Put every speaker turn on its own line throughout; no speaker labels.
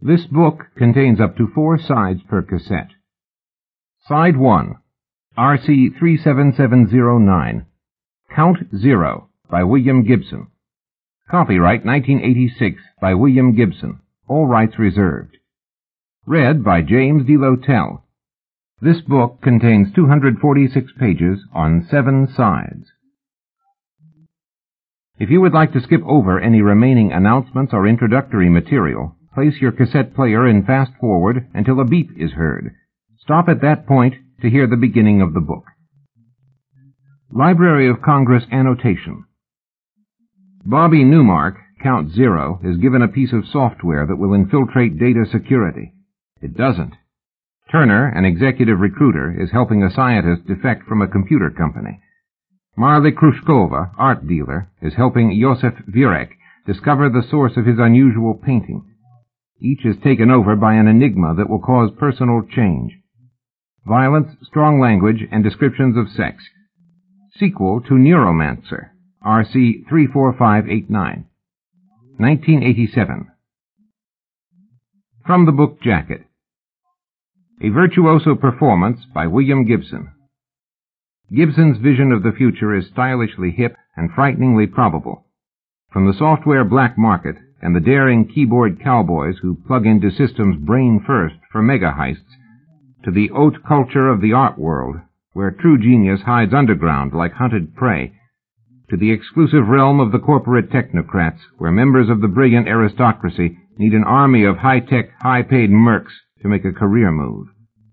This book contains up to 4 sides per cassette. Side 1, RC 37709, Count Zero by William Gibson. Copyright 1986 by William Gibson. All rights reserved. Read by James D. Lotell. This book contains 246 pages on 7 sides. If you would like to skip over any remaining announcements or introductory material, place your cassette player in fast forward until a beep is heard. Stop at that point to hear the beginning of the book. Library of Congress annotation. Bobby Newmark, Count Zero, is given a piece of software that will infiltrate data security. It doesn't. Turner, an executive recruiter, is helping a scientist defect from a computer company. Marley Krushkova, art dealer, is helping Josef Virek discover the source of his unusual painting. Each is taken over by an enigma that will cause personal change. Violence, strong language, and descriptions of sex. Sequel to Neuromancer, RC 34589. 1987. From the book jacket. A Virtuoso Performance by William Gibson. Gibson's vision of the future is stylishly hip and frighteningly probable. From the software black market and the daring keyboard cowboys who plug into systems brain first for mega heists, to the haute culture of the art world, where true genius hides underground like hunted prey, to the exclusive realm of the corporate technocrats, where members of the brilliant aristocracy need an army of high-tech, high-paid mercs to make a career move.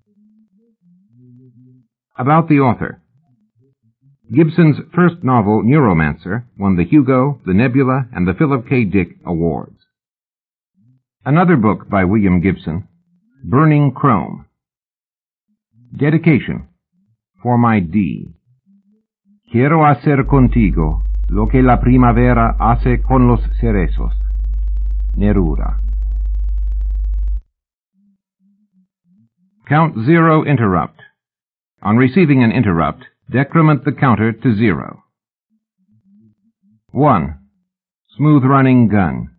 About the author. Gibson's first novel, Neuromancer, won the Hugo, the Nebula, and the Philip K. Dick Awards. Another book by William Gibson, Burning Chrome. Dedication. For my D. Quiero hacer contigo lo que la primavera hace con los cerezos. Neruda. Count Zero interrupt. On receiving an interrupt, decrement the counter to 0. 1. Smooth-running gun.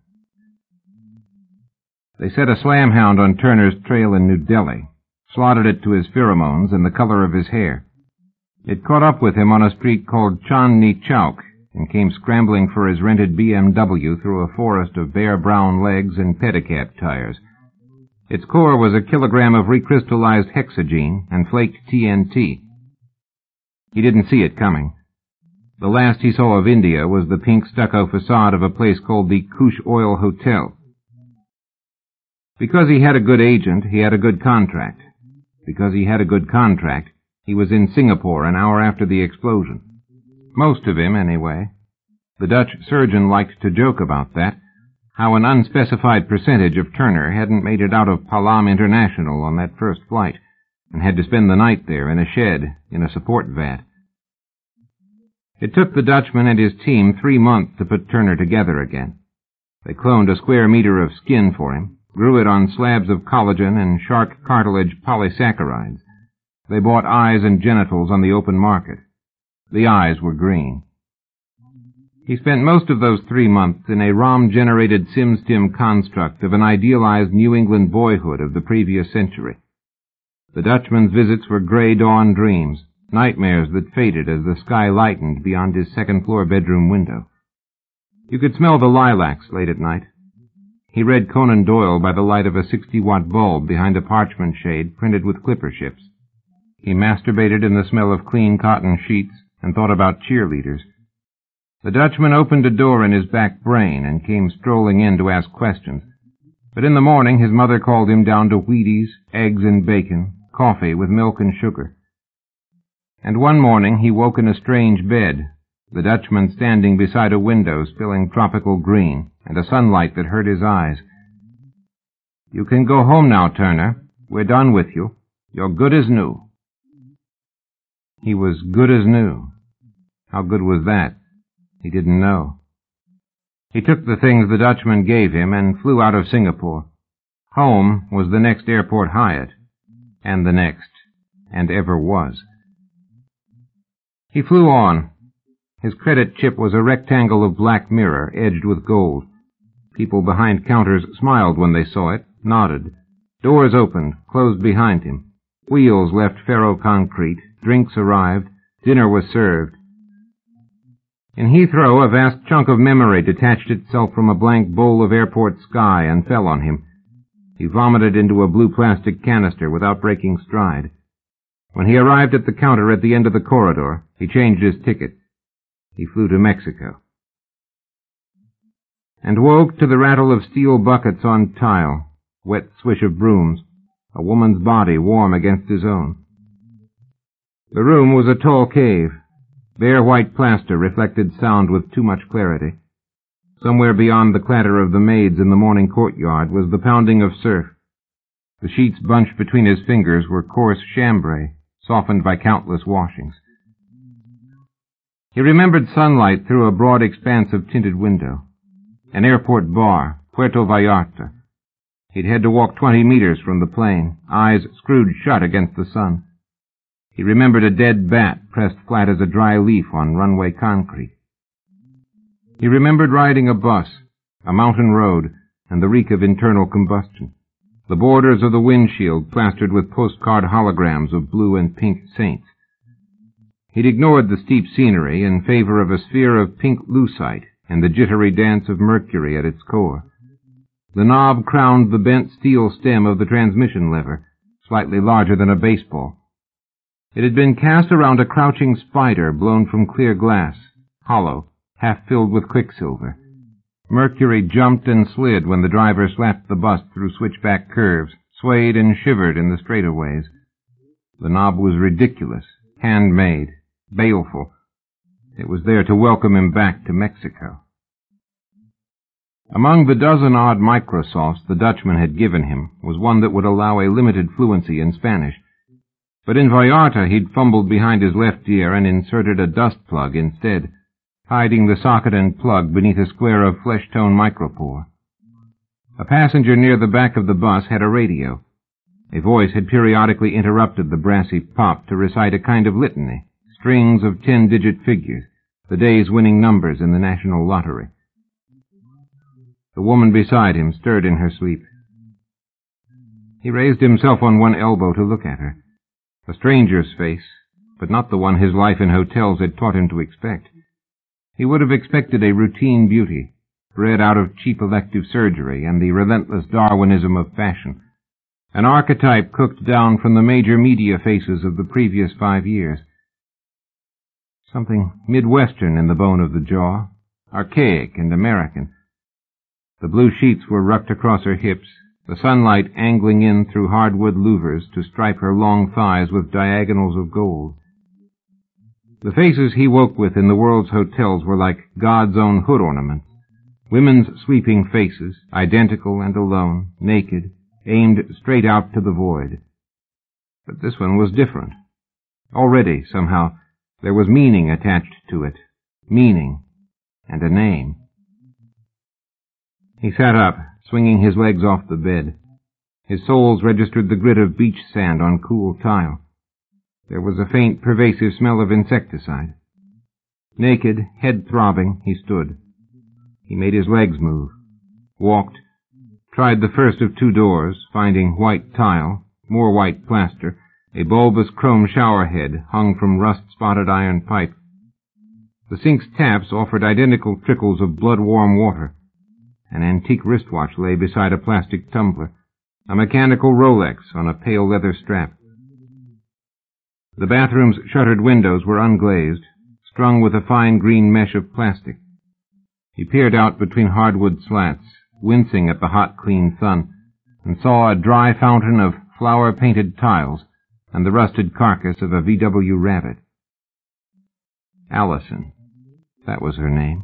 They set a slamhound on Turner's trail in New Delhi, slotted it to his pheromones and the color of his hair. It caught up with him on a street called Chandni Chowk and came scrambling for his rented BMW through a forest of bare brown legs and pedicab tires. Its core was a kilogram of recrystallized hexagene and flaked TNT. He didn't see it coming. The last he saw of India was the pink stucco facade of a place called the Kush Oil Hotel. Because he had a good agent, he had a good contract. Because he had a good contract, he was in Singapore an hour after the explosion. Most of him, anyway. The Dutch surgeon liked to joke about that, how an unspecified percentage of Turner hadn't made it out of Palam International on that first flight, and had to spend the night there in a shed, in a support vat. It took the Dutchman and his team 3 months to put Turner together again. They cloned a square meter of skin for him, grew it on slabs of collagen and shark cartilage polysaccharides. They bought eyes and genitals on the open market. The eyes were green. He spent most of those 3 months in a ROM-generated SimStim construct of an idealized New England boyhood of the previous century. The Dutchman's visits were gray dawn dreams, nightmares that faded as the sky lightened beyond his second-floor bedroom window. You could smell the lilacs late at night. He read Conan Doyle by the light of a 60-watt bulb behind a parchment shade printed with clipper ships. He masturbated in the smell of clean cotton sheets and thought about cheerleaders. The Dutchman opened a door in his back brain and came strolling in to ask questions. But in the morning his mother called him down to Wheaties, eggs and bacon, coffee with milk and sugar. And one morning he woke in a strange bed, the Dutchman standing beside a window spilling tropical green and a sunlight that hurt his eyes. "You can go home now, Turner. We're done with you. You're good as new." He was good as new. How good was that? He didn't know. He took the things the Dutchman gave him and flew out of Singapore. Home was the next airport Hyatt, and the next, and ever was. He flew on. His credit chip was a rectangle of black mirror edged with gold. People behind counters smiled when they saw it, nodded. Doors opened, closed behind him. Wheels left ferro-concrete. Drinks arrived. Dinner was served. In Heathrow, a vast chunk of memory detached itself from a blank bowl of airport sky and fell on him. He vomited into a blue plastic canister without breaking stride. When he arrived at the counter at the end of the corridor, he changed his ticket. He flew to Mexico. And woke to the rattle of steel buckets on tile, wet swish of brooms, a woman's body warm against his own. The room was a tall cave. Bare white plaster reflected sound with too much clarity. Somewhere beyond the clatter of the maids in the morning courtyard was the pounding of surf. The sheets bunched between his fingers were coarse chambray, softened by countless washings. He remembered sunlight through a broad expanse of tinted window. An airport bar, Puerto Vallarta. He'd had to walk 20 meters from the plane, eyes screwed shut against the sun. He remembered a dead bat pressed flat as a dry leaf on runway concrete. He remembered riding a bus, a mountain road, and the reek of internal combustion. The borders of the windshield plastered with postcard holograms of blue and pink saints. He'd ignored the steep scenery in favor of a sphere of pink lucite and the jittery dance of mercury at its core. The knob crowned the bent steel stem of the transmission lever, slightly larger than a baseball. It had been cast around a crouching spider blown from clear glass, hollow, half filled with quicksilver. Mercury jumped and slid when the driver slapped the bus through switchback curves, swayed and shivered in the straightaways. The knob was ridiculous, handmade, baleful. It was there to welcome him back to Mexico. Among the dozen-odd Microsofts the Dutchman had given him was one that would allow a limited fluency in Spanish. But in Vallarta he'd fumbled behind his left ear and inserted a dust plug instead, hiding the socket and plug beneath a square of flesh-tone micropore. A passenger near the back of the bus had a radio. A voice had periodically interrupted the brassy pop to recite a kind of litany, strings of 10-digit figures, the day's winning numbers in the national lottery. The woman beside him stirred in her sleep. He raised himself on one elbow to look at her. A stranger's face, but not the one his life in hotels had taught him to expect. He would have expected a routine beauty, bred out of cheap elective surgery and the relentless Darwinism of fashion, an archetype cooked down from the major media faces of the previous 5 years. Something Midwestern in the bone of the jaw, archaic and American. The blue sheets were rucked across her hips, the sunlight angling in through hardwood louvers to stripe her long thighs with diagonals of gold. The faces he woke with in the world's hotels were like God's own hood ornaments. Women's sweeping faces, identical and alone, naked, aimed straight out to the void. But this one was different. Already, somehow, there was meaning attached to it. Meaning. And a name. He sat up, swinging his legs off the bed. His soles registered the grit of beach sand on cool tile. There was a faint, pervasive smell of insecticide. Naked, head throbbing, he stood. He made his legs move. Walked. Tried the first of 2 doors, finding white tile, more white plaster, a bulbous chrome shower head hung from rust-spotted iron pipe. The sink's taps offered identical trickles of blood-warm water. An antique wristwatch lay beside a plastic tumbler, a mechanical Rolex on a pale leather strap. The bathroom's shuttered windows were unglazed, strung with a fine green mesh of plastic. He peered out between hardwood slats, wincing at the hot, clean sun, and saw a dry fountain of flower-painted tiles and the rusted carcass of a VW Rabbit. Allison. That was her name.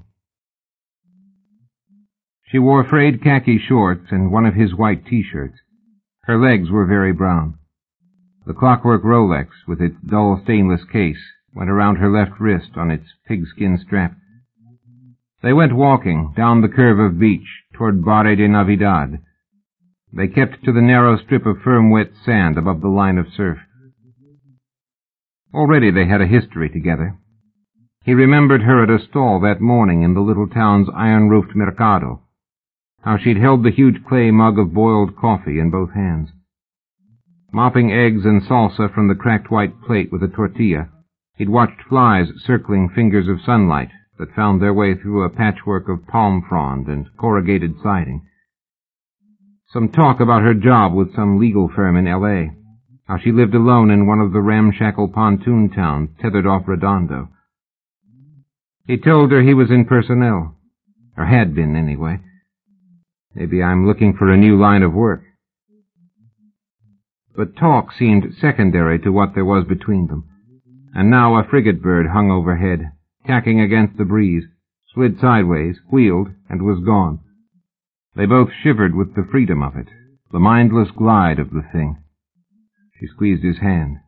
She wore frayed khaki shorts and one of his white T-shirts. Her legs were very brown. The clockwork Rolex, with its dull stainless case, went around her left wrist on its pigskin strap. They went walking down the curve of beach toward Barre de Navidad. They kept to the narrow strip of firm wet sand above the line of surf. Already they had a history together. He remembered her at a stall that morning in the little town's iron-roofed mercado. how she'd held the huge clay mug of boiled coffee in both hands. Mopping eggs and salsa from the cracked white plate with a tortilla, he'd watched flies circling fingers of sunlight that found their way through a patchwork of palm frond and corrugated siding. Some talk about her job with some legal firm in L.A., how she lived alone in one of the ramshackle pontoon towns tethered off Redondo. He told her he was in personnel, or had been anyway. Maybe I'm looking for a new line of work. But talk seemed secondary to what there was between them, and now a frigate bird hung overhead, tacking against the breeze, slid sideways, wheeled, and was gone. They both shivered with the freedom of it, the mindless glide of the thing. She squeezed his hand.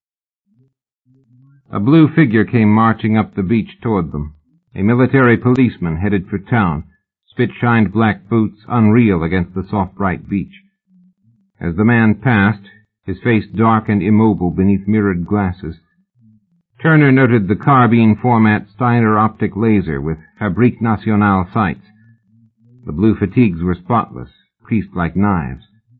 A blue figure came marching up the beach toward them, a military policeman headed for town, spit-shined black boots unreal against the soft bright beach. As the man passed, his face dark and immobile beneath mirrored glasses, Turner noted the carbine format Steiner optic laser with Fabrique Nationale sights. The blue fatigues were spotless, creased like knives.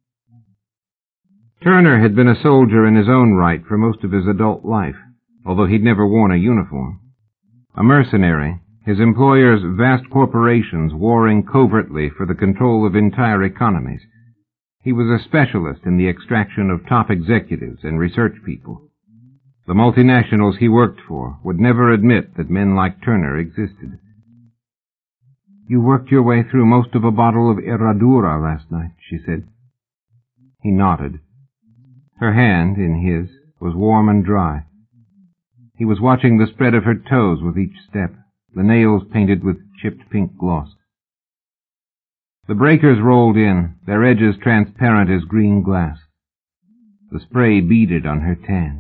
Turner had been a soldier in his own right for most of his adult life, although he'd never worn a uniform. A mercenary, his employer's vast corporations warring covertly for the control of entire economies. He was a specialist in the extraction of top executives and research people. The multinationals he worked for would never admit that men like Turner existed. "You worked your way through most of a bottle of Herradura last night," she said. He nodded. Her hand, in his, was warm and dry. He was watching the spread of her toes with each step, the nails painted with chipped pink gloss. The breakers rolled in, their edges transparent as green glass. The spray beaded on her tan.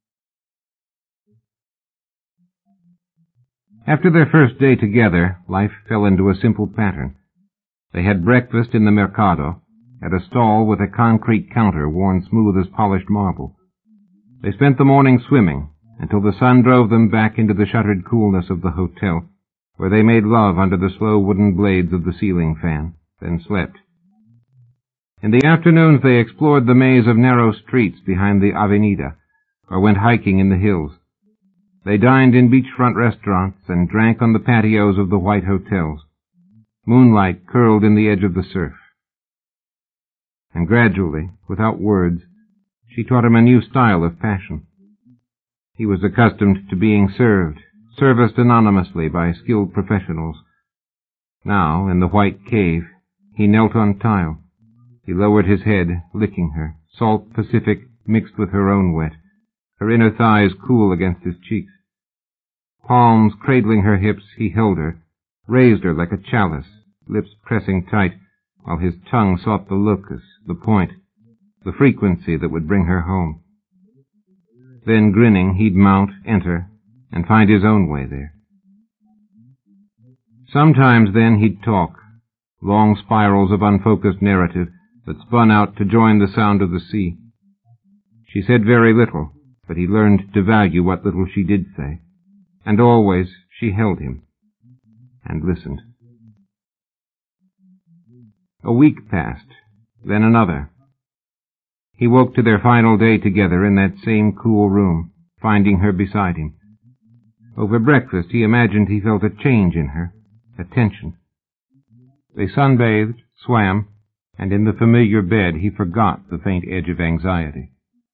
After their first day together, life fell into a simple pattern. They had breakfast in the Mercado, at a stall with a concrete counter worn smooth as polished marble. They spent the morning swimming, until the sun drove them back into the shuttered coolness of the hotel, where they made love under the slow wooden blades of the ceiling fan, then slept. In the afternoons they explored the maze of narrow streets behind the Avenida, or went hiking in the hills. They dined in beachfront restaurants and drank on the patios of the white hotels. Moonlight curled in the edge of the surf. And gradually, without words, she taught him a new style of passion. He was accustomed to being served, serviced anonymously by skilled professionals. Now, in the white cave, he knelt on tile. He lowered his head, licking her, salt Pacific mixed with her own wet, her inner thighs cool against his cheeks. Palms cradling her hips, he held her, raised her like a chalice, lips pressing tight, while his tongue sought the locus, the point, the frequency that would bring her home. Then, grinning, he'd mount, enter, and find his own way there. Sometimes then he'd talk, long spirals of unfocused narrative that spun out to join the sound of the sea. She said very little, but he learned to value what little she did say, and always she held him and listened. A week passed, then another. He woke to their final day together in that same cool room, finding her beside him. Over breakfast he imagined he felt a change in her, a tension. They sunbathed, swam, and in the familiar bed he forgot the faint edge of anxiety.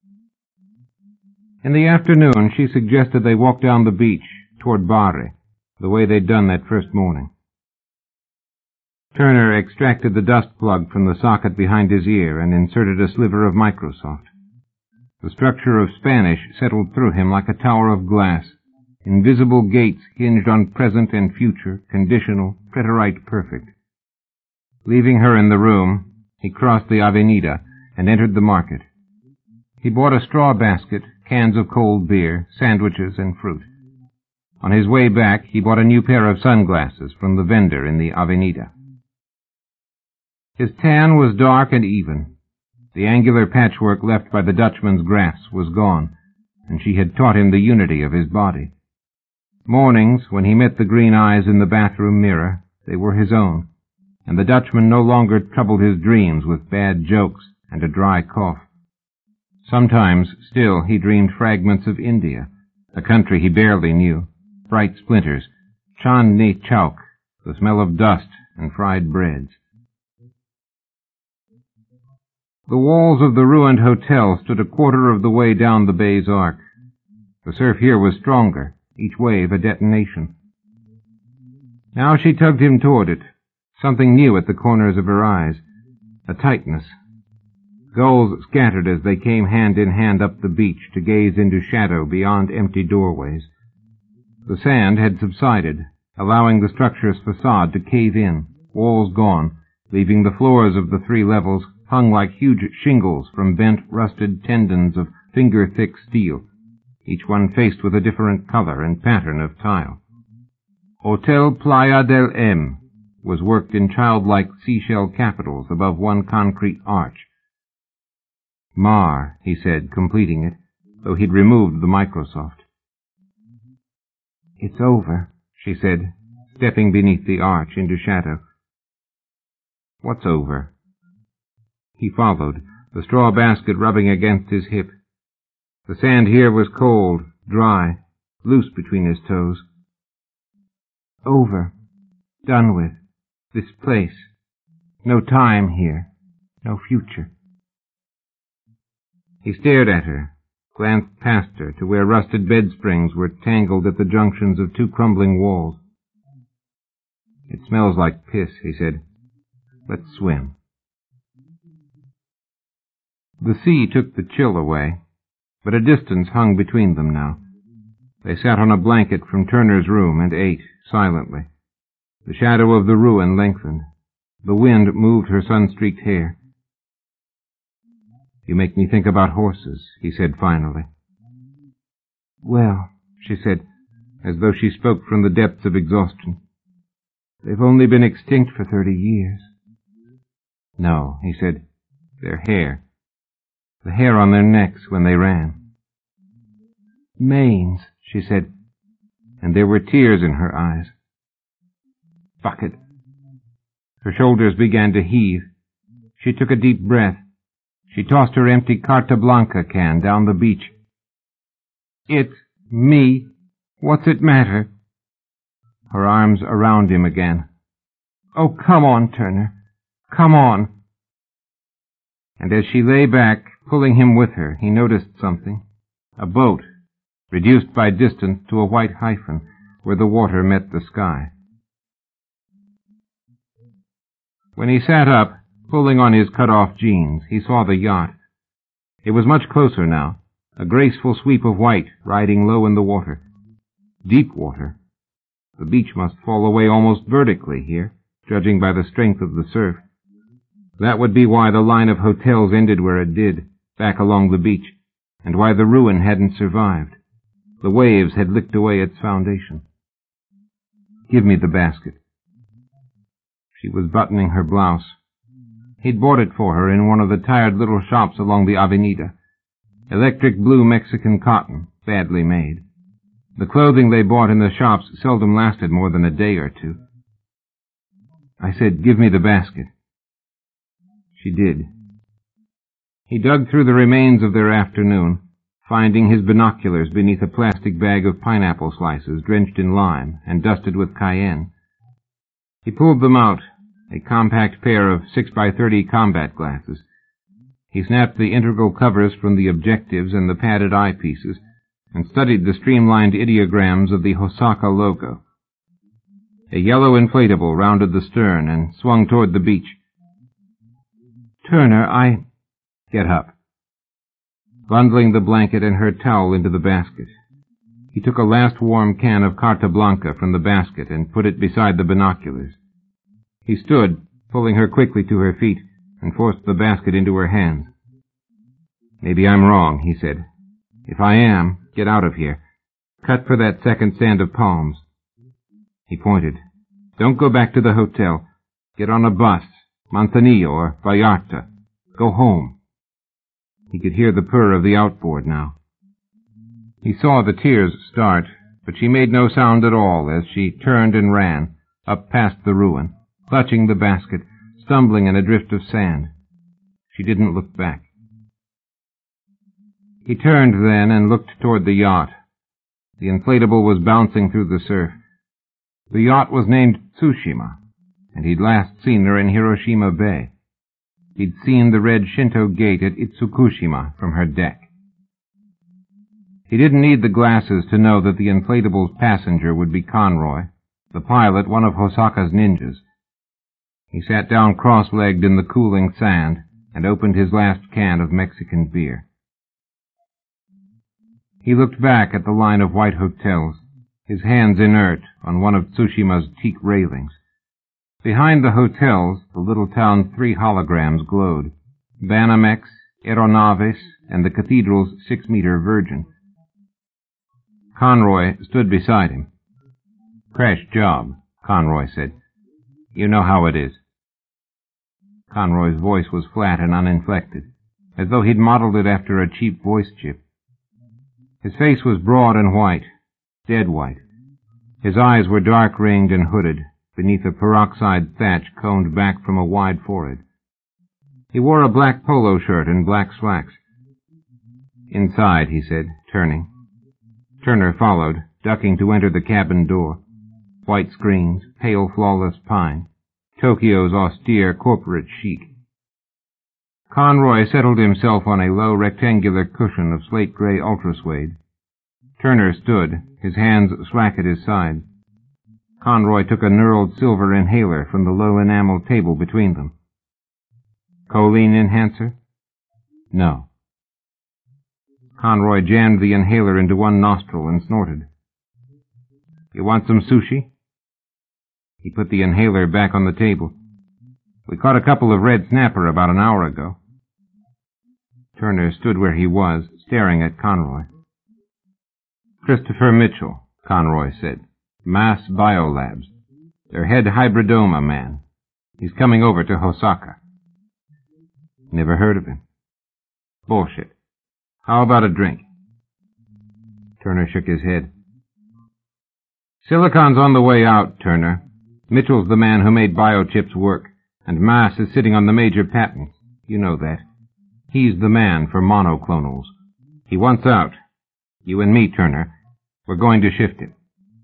In the afternoon she suggested they walk down the beach toward Bari, the way they'd done that first morning. Turner extracted the dust plug from the socket behind his ear and inserted a sliver of Microsoft. The structure of Spanish settled through him like a tower of glass, invisible gates hinged on present and future, conditional, preterite perfect. Leaving her in the room, he crossed the Avenida and entered the market. He bought a straw basket, cans of cold beer, sandwiches, and fruit. On his way back, he bought a new pair of sunglasses from the vendor in the Avenida. His tan was dark and even. The angular patchwork left by the Dutchman's grafts was gone, and she had taught him the unity of his body. Mornings, when he met the green eyes in the bathroom mirror, they were his own, and the Dutchman no longer troubled his dreams with bad jokes and a dry cough. Sometimes, still, he dreamed fragments of India, a country he barely knew, bright splinters, Chandni Chowk, the smell of dust and fried breads. The walls of the ruined hotel stood a quarter of the way down the bay's arc. The surf here was stronger, each wave a detonation. Now she tugged him toward it, something new at the corners of her eyes, a tightness. Gulls scattered as they came hand in hand up the beach to gaze into shadow beyond empty doorways. The sand had subsided, allowing the structure's facade to cave in, walls gone, leaving the floors of the 3 levels hung like huge shingles from bent, rusted tendons of finger-thick steel, each one faced with a different color and pattern of tile. Hotel Playa del M was worked in childlike seashell capitals above one concrete arch. Mar, he said, completing it, though he'd removed the Microsoft. It's over, she said, stepping beneath the arch into shadow. What's over? He followed, the straw basket rubbing against his hip. The sand here was cold, dry, loose between his toes. Over. Done with. This place. No time here. No future. He stared at her, glanced past her to where rusted bed springs were tangled at the junctions of 2 crumbling walls. It smells like piss, he said. Let's swim. The sea took the chill away, but a distance hung between them now. They sat on a blanket from Turner's room and ate, silently. The shadow of the ruin lengthened. The wind moved her sun-streaked hair. You make me think about horses, he said finally. Well, she said, as though she spoke from the depths of exhaustion, they've only been extinct for 30 years. No, he said, their hair. The hair on their necks when they ran. Manes, she said, and there were tears in her eyes. Fuck it. Her shoulders began to heave. She took a deep breath. She tossed her empty Carta Blanca can down the beach. It, me, what's it matter? Her arms around him again. Oh, come on, Turner. Come on. And as she lay back, pulling him with her, he noticed something. A boat, reduced by distance to a white hyphen, where the water met the sky. When he sat up, pulling on his cut-off jeans, he saw the yacht. It was much closer now, a graceful sweep of white riding low in the water. Deep water. The beach must fall away almost vertically here, judging by the strength of the surf. That would be why the line of hotels ended where it did, back along the beach, and why the ruin hadn't survived. The waves had licked away its foundation. Give me the basket. She was buttoning her blouse. He'd bought it for her in one of the tired little shops along the Avenida. Electric blue Mexican cotton, badly made. The clothing they bought in the shops seldom lasted more than a day or 2. I said, give me the basket. She did. He dug through the remains of their afternoon, finding his binoculars beneath a plastic bag of pineapple slices drenched in lime and dusted with cayenne. He pulled them out, a compact pair of 6x30 combat glasses. He snapped the integral covers from the objectives and the padded eyepieces, and studied the streamlined ideograms of the Hosaka logo. A yellow inflatable rounded the stern and swung toward the beach. Turner, Get up. Bundling the blanket and her towel into the basket. He took a last warm can of Carta Blanca from the basket and put it beside the binoculars. He stood, pulling her quickly to her feet, and forced the basket into her hands. Maybe I'm wrong, he said. If I am, get out of here. Cut for that second stand of palms. He pointed. Don't go back to the hotel. Get on a bus, Manzanillo or Vallarta. Go home. He could hear the purr of the outboard now. He saw the tears start, but she made no sound at all as she turned and ran, up past the ruin, clutching the basket, stumbling in a drift of sand. She didn't look back. He turned then and looked toward the yacht. The inflatable was bouncing through the surf. The yacht was named Tsushima, and he'd last seen her in Hiroshima Bay. He'd seen the red Shinto gate at Itsukushima from her deck. He didn't need the glasses to know that the inflatable's passenger would be Conroy, the pilot one of Hosaka's ninjas. He sat down cross-legged in the cooling sand and opened his last can of Mexican beer. He looked back at the line of white hotels, his hands inert on one of Tsushima's teak railings. Behind the hotels, the little town's 3 holograms glowed: Banamex, Aeronaves, and the cathedral's 6-meter Virgin. Conroy stood beside him. "Crash job," Conroy said. "You know how it is." Conroy's voice was flat and uninflected, as though he'd modeled it after a cheap voice chip. His face was broad and white, dead white. His eyes were dark-ringed and hooded, beneath a peroxide thatch combed back from a wide forehead. He wore a black polo shirt and black slacks. "Inside," he said, turning. Turner followed, ducking to enter the cabin door. White screens, pale, flawless pine, Tokyo's austere corporate chic. Conroy settled himself on a low rectangular cushion of slate-gray ultrasuede. Turner stood, his hands slack at his sides. Conroy took a knurled silver inhaler from the low enamel table between them. "Choline enhancer?" "No." Conroy jammed the inhaler into one nostril and snorted. "You want some sushi?" He put the inhaler back on the table. "We caught a couple of red snapper about an hour ago." Turner stood where he was, staring at Conroy. "Christopher Mitchell," Conroy said. "Mass Biolabs. Their head hybridoma man. He's coming over to Hosaka." "Never heard of him." "Bullshit. How about a drink?" Turner shook his head. "Silicon's on the way out, Turner. Mitchell's the man who made biochips work, and Mass is sitting on the major patents. You know that. He's the man for monoclonals. He wants out. You and me, Turner. We're going to shift him."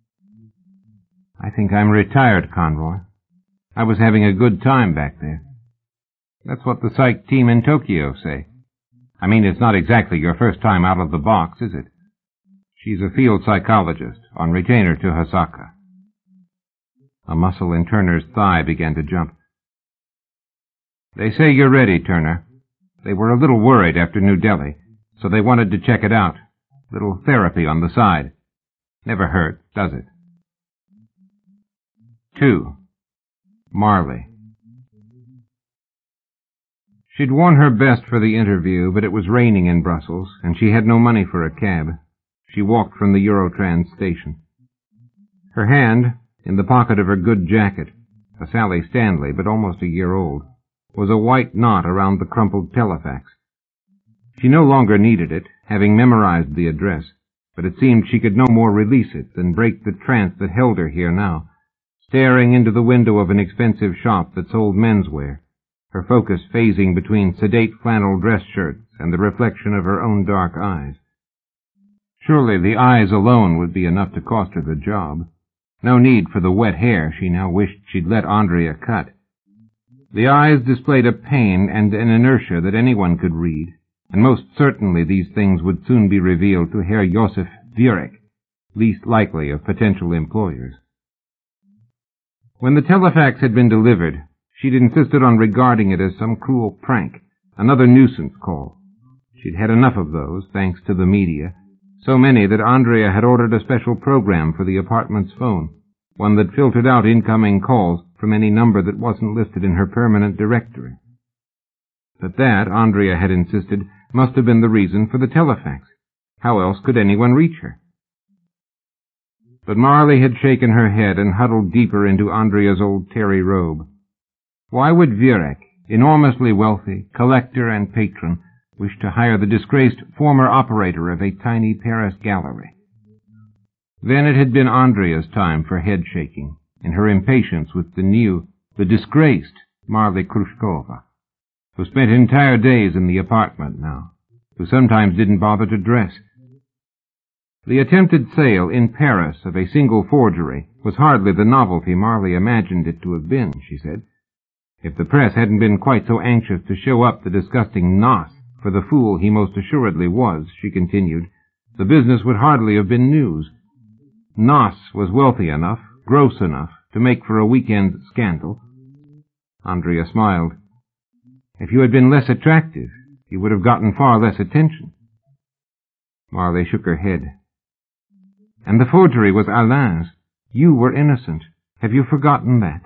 "I think I'm retired, Conroy. I was having a good time back there." "That's what the psych team in Tokyo say. I mean, it's not exactly your first time out of the box, is it?" "She's a field psychologist, on retainer to Hosaka." A muscle in Turner's thigh began to jump. "They say you're ready, Turner. They were a little worried after New Delhi, so they wanted to check it out. Little therapy on the side. Never hurt, does it?" 2. Marley. She'd worn her best for the interview, but it was raining in Brussels, and she had no money for a cab. She walked from the Eurotrans station. Her hand, in the pocket of her good jacket, a Sally Stanley, but almost a year old, was a white knot around the crumpled telefax. She no longer needed it, having memorized the address, but it seemed she could no more release it than break the trance that held her here now, staring into the window of an expensive shop that sold menswear, her focus phasing between sedate flannel dress shirts and the reflection of her own dark eyes. Surely the eyes alone would be enough to cost her the job. No need for the wet hair she now wished she'd let Andrea cut. The eyes displayed a pain and an inertia that anyone could read, and most certainly these things would soon be revealed to Herr Josef Vierek, least likely of potential employers. When the telefax had been delivered, she'd insisted on regarding it as some cruel prank, another nuisance call. She'd had enough of those, thanks to the media, so many that Andrea had ordered a special program for the apartment's phone, one that filtered out incoming calls from any number that wasn't listed in her permanent directory. But that, Andrea had insisted, must have been the reason for the telefax. How else could anyone reach her? But Marley had shaken her head and huddled deeper into Andrea's old terry robe. Why would Vierek, enormously wealthy, collector and patron, wish to hire the disgraced former operator of a tiny Paris gallery? Then it had been Andrea's time for head-shaking, in her impatience with the new, the disgraced Marley Krushkova, who spent entire days in the apartment now, who sometimes didn't bother to dress. The attempted sale in Paris of a single forgery was hardly the novelty Marley imagined it to have been, she said. If the press hadn't been quite so anxious to show up the disgusting Nos for the fool he most assuredly was, she continued, the business would hardly have been news. Nos was wealthy enough, gross enough, to make for a weekend scandal. Andrea smiled. If you had been less attractive, you would have gotten far less attention. Marley shook her head. And the forgery was Alain's. You were innocent. Have you forgotten that?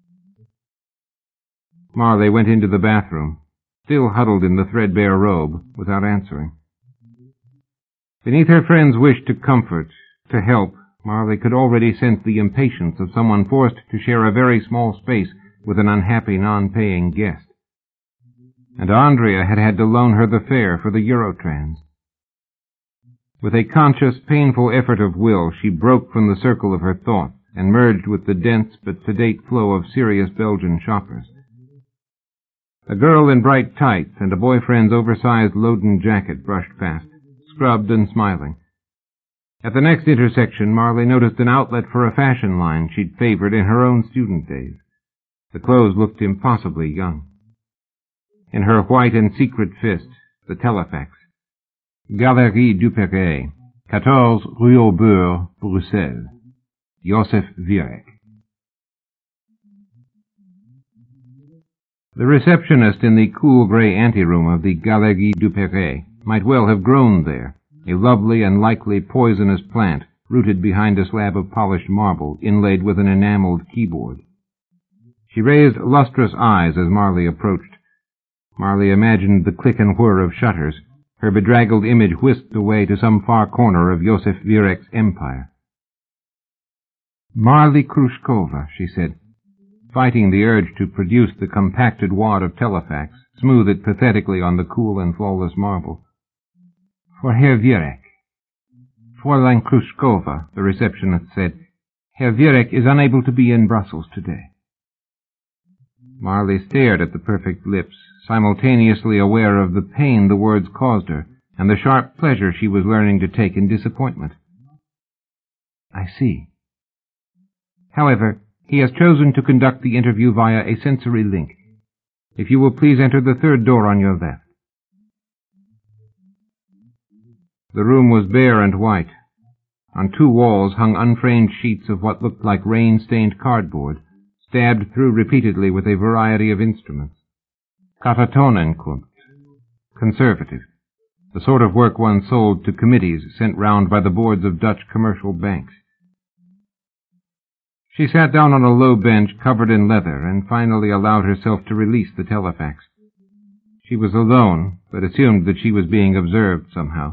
Marley went into the bathroom, still huddled in the threadbare robe, without answering. Beneath her friend's wish to comfort, to help, Marley could already sense the impatience of someone forced to share a very small space with an unhappy non-paying guest. And Andrea had had to loan her the fare for the Eurotrans. With a conscious, painful effort of will, she broke from the circle of her thoughts and merged with the dense but sedate flow of serious Belgian shoppers. A girl in bright tights and a boyfriend's oversized Loden jacket brushed past, scrubbed and smiling. At the next intersection, Marley noticed an outlet for a fashion line she'd favored in her own student days. The clothes looked impossibly young. In her white and secret fist, the telefax. Galerie Duperret, 14 Rue au Beurre, Bruxelles. Josef Virek. The receptionist in the cool grey anteroom of the Galerie Duperret might well have grown there, a lovely and likely poisonous plant rooted behind a slab of polished marble inlaid with an enameled keyboard. She raised lustrous eyes as Marley approached. Marley imagined the click and whir of shutters, her bedraggled image whisked away to some far corner of Josef Virek's empire. Marley Krushkova, she said, fighting the urge to produce the compacted wad of telefax, smooth it pathetically on the cool and flawless marble. For Herr Virek. Fräulein Krushkova, the receptionist said, Herr Virek is unable to be in Brussels today. Marley stared at the perfect lips, simultaneously aware of the pain the words caused her, and the sharp pleasure she was learning to take in disappointment. I see. However, he has chosen to conduct the interview via a sensory link. If you will please enter the third door on your left. The room was bare and white. On two walls hung unframed sheets of what looked like rain-stained cardboard, stabbed through repeatedly with a variety of instruments. Katatonenkunst, conservative, the sort of work one sold to committees sent round by the boards of Dutch commercial banks. She sat down on a low bench covered in leather and finally allowed herself to release the telefax. She was alone, but assumed that she was being observed somehow.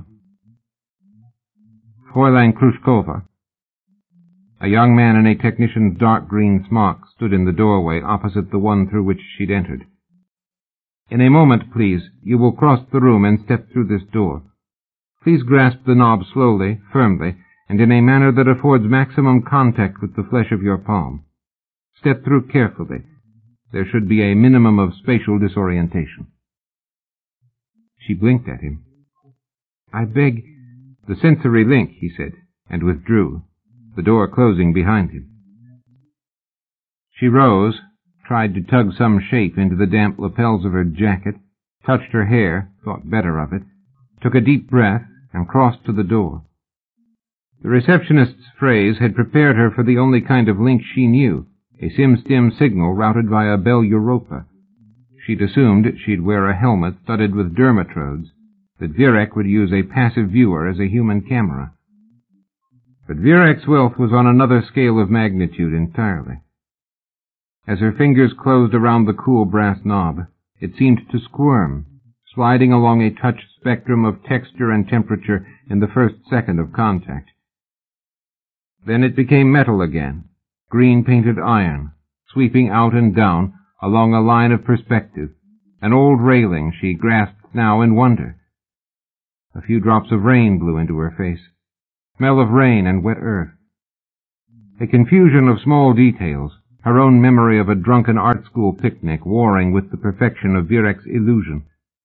Fräulein Krushkova. A young man in a technician's dark green smock stood in the doorway opposite the one through which she'd entered. In a moment, please. You will cross the room and step through this door. Please grasp the knob slowly, firmly, and in a manner that affords maximum contact with the flesh of your palm. Step through carefully. There should be a minimum of spatial disorientation. She blinked at him. I beg... The sensory link, he said, and withdrew, the door closing behind him. She rose, tried to tug some shape into the damp lapels of her jacket, touched her hair, thought better of it, took a deep breath, and crossed to the door. The receptionist's phrase had prepared her for the only kind of link she knew, a sim-stim signal routed via Bell Europa. She'd assumed she'd wear a helmet studded with dermatrodes, that Virek would use a passive viewer as a human camera. But Virek's wealth was on another scale of magnitude entirely. As her fingers closed around the cool brass knob, it seemed to squirm, sliding along a touch spectrum of texture and temperature in the first second of contact. Then it became metal again, green-painted iron, sweeping out and down along a line of perspective, an old railing she grasped now in wonder. A few drops of rain blew into her face, smell of rain and wet earth. A confusion of small details, her own memory of a drunken art school picnic warring with the perfection of Virek's illusion.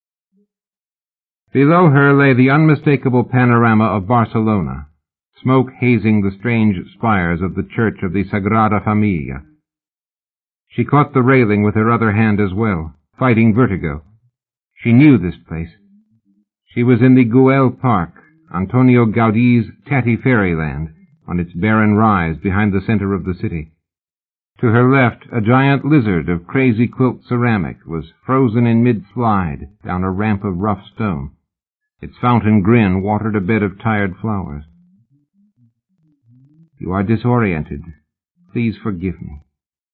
Below her lay the unmistakable panorama of Barcelona, smoke hazing the strange spires of the church of the Sagrada Familia. She caught the railing with her other hand as well, fighting vertigo. She knew this place. She was in the Güell Park, Antonio Gaudi's tatty fairyland, on its barren rise behind the center of the city. To her left, a giant lizard of crazy quilt ceramic was frozen in mid-slide down a ramp of rough stone. Its fountain grin watered a bed of tired flowers. You are disoriented. Please forgive me.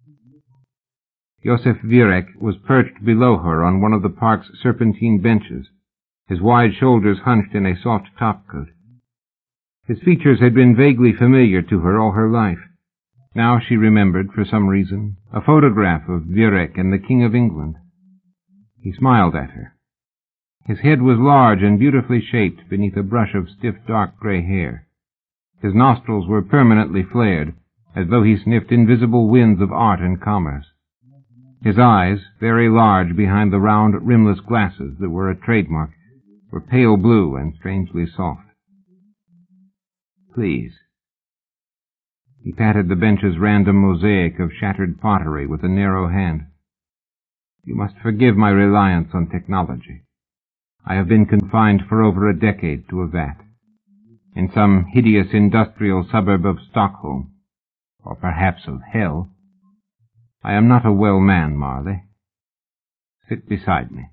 Josef Virek was perched below her on one of the park's serpentine benches, his wide shoulders hunched in a soft topcoat. His features had been vaguely familiar to her all her life. Now she remembered, for some reason, a photograph of Virek and the King of England. He smiled at her. His head was large and beautifully shaped beneath a brush of stiff dark gray hair. His nostrils were permanently flared, as though he sniffed invisible winds of art and commerce. His eyes, very large behind the round, rimless glasses that were a trademark, were pale blue and strangely soft. Please. He patted the bench's random mosaic of shattered pottery with a narrow hand. You must forgive my reliance on technology. I have been confined for over a decade to a vat, in some hideous industrial suburb of Stockholm, or perhaps of hell. I am not a well man, Marley. Sit beside me.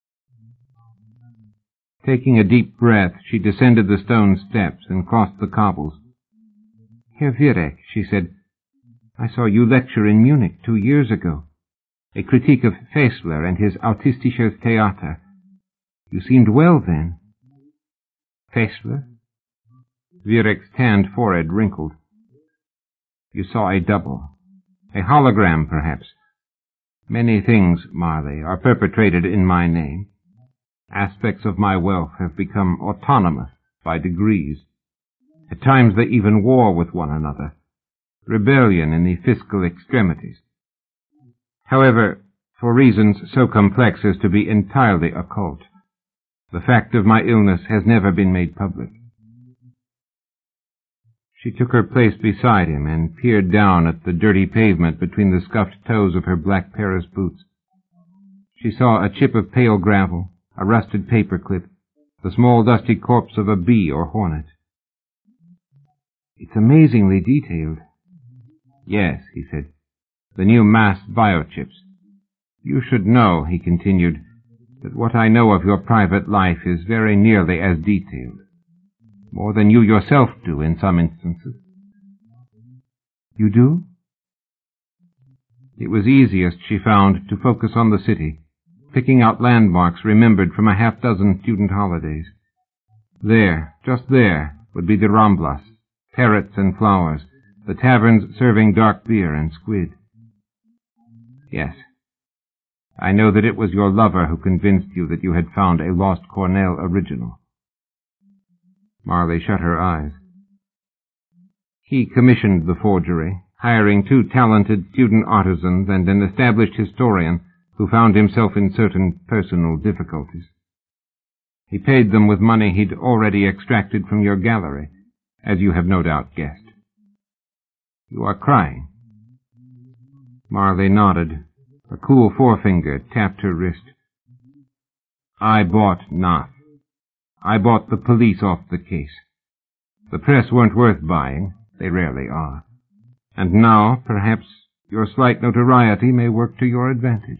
Taking a deep breath, she descended the stone steps and crossed the cobbles. Herr Virek, she said, I saw you lecture in Munich 2 years ago. A critique of Fessler and his Autistisches Theater. You seemed well then. Fessler? Virek's tanned forehead wrinkled. You saw a double. A hologram, perhaps. Many things, Marley, are perpetrated in my name. Aspects of my wealth have become autonomous by degrees. At times they even war with one another. Rebellion in the fiscal extremities. However, for reasons so complex as to be entirely occult, the fact of my illness has never been made public. She took her place beside him and peered down at the dirty pavement between the scuffed toes of her black Paris boots. She saw a chip of pale gravel, a rusted paperclip, the small dusty corpse of a bee or hornet. It's amazingly detailed. Yes, he said. The new masked biochips. You should know, he continued, that what I know of your private life is very nearly as detailed. More than you yourself do in some instances. You do? It was easiest, she found, to focus on the city, picking out landmarks remembered from a half-dozen student holidays. There, just there, would be the Ramblas, parrots and flowers, the taverns serving dark beer and squid. Yes. I know that it was your lover who convinced you that you had found a lost Cornell original. Marley shut her eyes. He commissioned the forgery, hiring 2 talented student artisans and an established historian who found himself in certain personal difficulties. He paid them with money he'd already extracted from your gallery, as you have no doubt guessed. You are crying. Marley nodded. A cool forefinger tapped her wrist. I bought Nath. I bought the police off the case. The press weren't worth buying. They rarely are. And now, perhaps, your slight notoriety may work to your advantage.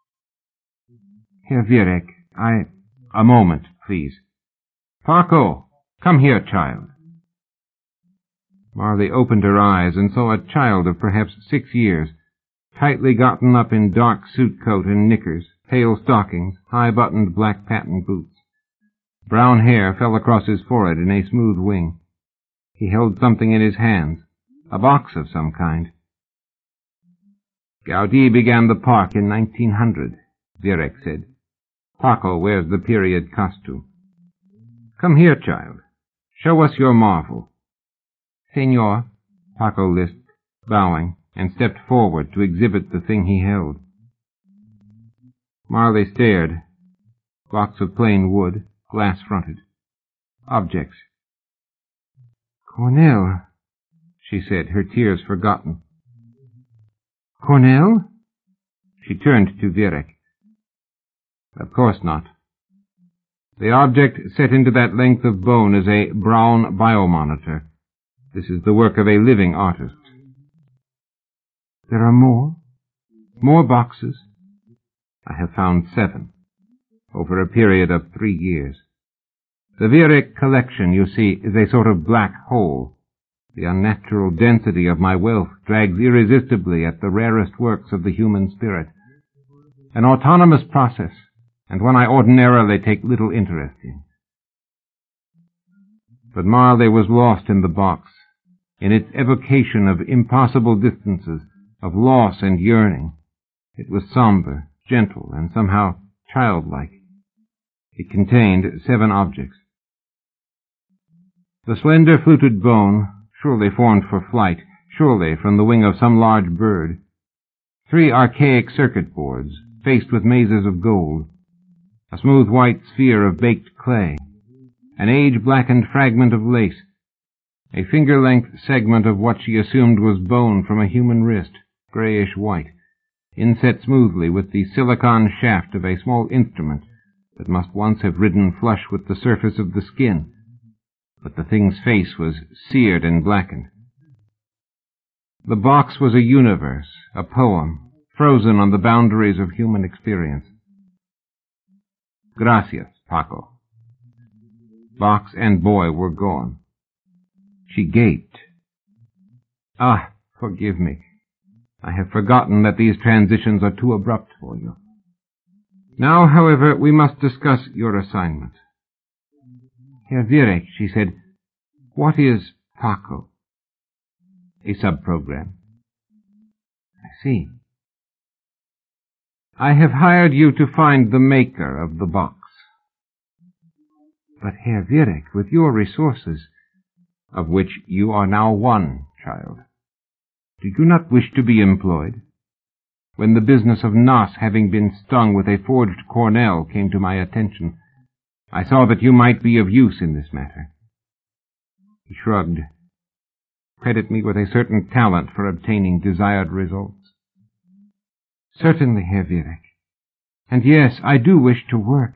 Herr Virek, A moment, please. Paco, come here, child. Marley opened her eyes and saw a child of perhaps 6 years, tightly gotten up in dark suit coat and knickers, pale stockings, high-buttoned black patent boots. Brown hair fell across his forehead in a smooth wing. He held something in his hands, a box of some kind. Gaudí began the park in 1900, Virek said. Paco wears the period costume. Come here, child. Show us your marvel. Senor, Paco lisped, bowing, and stepped forward to exhibit the thing he held. Marley stared. Blocks of plain wood, glass-fronted. Objects. "Cornell," she said, her tears forgotten. "Cornell?" She turned to Viereck. "Of course not. The object set into that length of bone is a Brown biomonitor. This is the work of a living artist." "There are more? More boxes?" "I have found 7, over a period of 3 years. The Viereck collection, you see, is a sort of black hole. The unnatural density of my wealth drags irresistibly at the rarest works of the human spirit. An autonomous process, and one I ordinarily take little interest in." But Marley was lost in the box, in its evocation of impossible distances, of loss and yearning. It was somber, gentle, and somehow childlike. It contained 7 objects. The slender fluted bone, surely formed for flight, surely from the wing of some large bird. 3 archaic circuit boards, faced with mazes of gold. A smooth white sphere of baked clay. An age-blackened fragment of lace. A finger-length segment of what she assumed was bone from a human wrist, grayish-white, inset smoothly with the silicon shaft of a small instrument that must once have ridden flush with the surface of the skin. But the thing's face was seared and blackened. The box was a universe, a poem, frozen on the boundaries of human experience. "Gracias, Paco." Box and boy were gone. She gaped. "Ah, forgive me. I have forgotten that these transitions are too abrupt for you. Now, however, we must discuss your assignment." "Herr Viereck," she said, "what is Paco?" "A subprogram." "I see." "I have hired you to find the maker of the box." "But, Herr Viereck, with your resources—" "Of which you are now one, child. Do you not wish to be employed? When the business of Nas having been stung with a forged Cornell came to my attention, I saw that you might be of use in this matter." He shrugged. "Credit me with a certain talent for obtaining desired results." "Certainly, Herr Viereck. And yes, I do wish to work."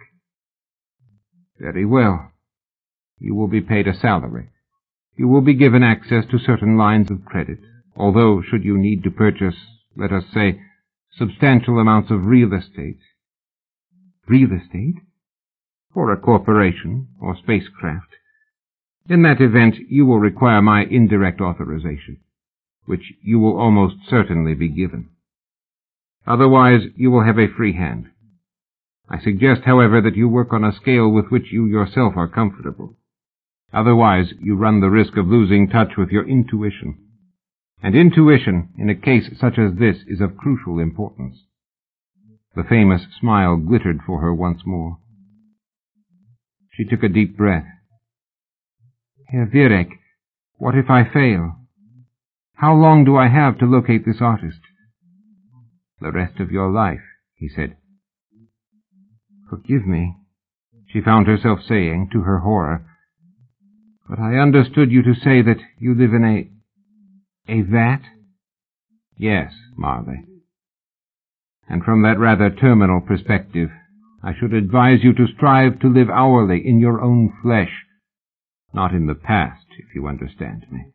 "Very well. You will be paid a salary. You will be given access to certain lines of credit, although, should you need to purchase, let us say, substantial amounts of real estate." "Real estate?" "For a corporation or spacecraft. In that event, you will require my indirect authorization, which you will almost certainly be given. Otherwise, you will have a free hand. I suggest, however, that you work on a scale with which you yourself are comfortable. Otherwise, you run the risk of losing touch with your intuition. And intuition, in a case such as this, is of crucial importance." The famous smile glittered for her once more. She took a deep breath. "Herr Viereck, what if I fail? How long do I have to locate this artist?" "The rest of your life," he said. "Forgive me," she found herself saying, to her horror, "but I understood you to say that you live in a vat?" "Yes, Marley. And from that rather terminal perspective, I should advise you to strive to live hourly in your own flesh, not in the past, if you understand me.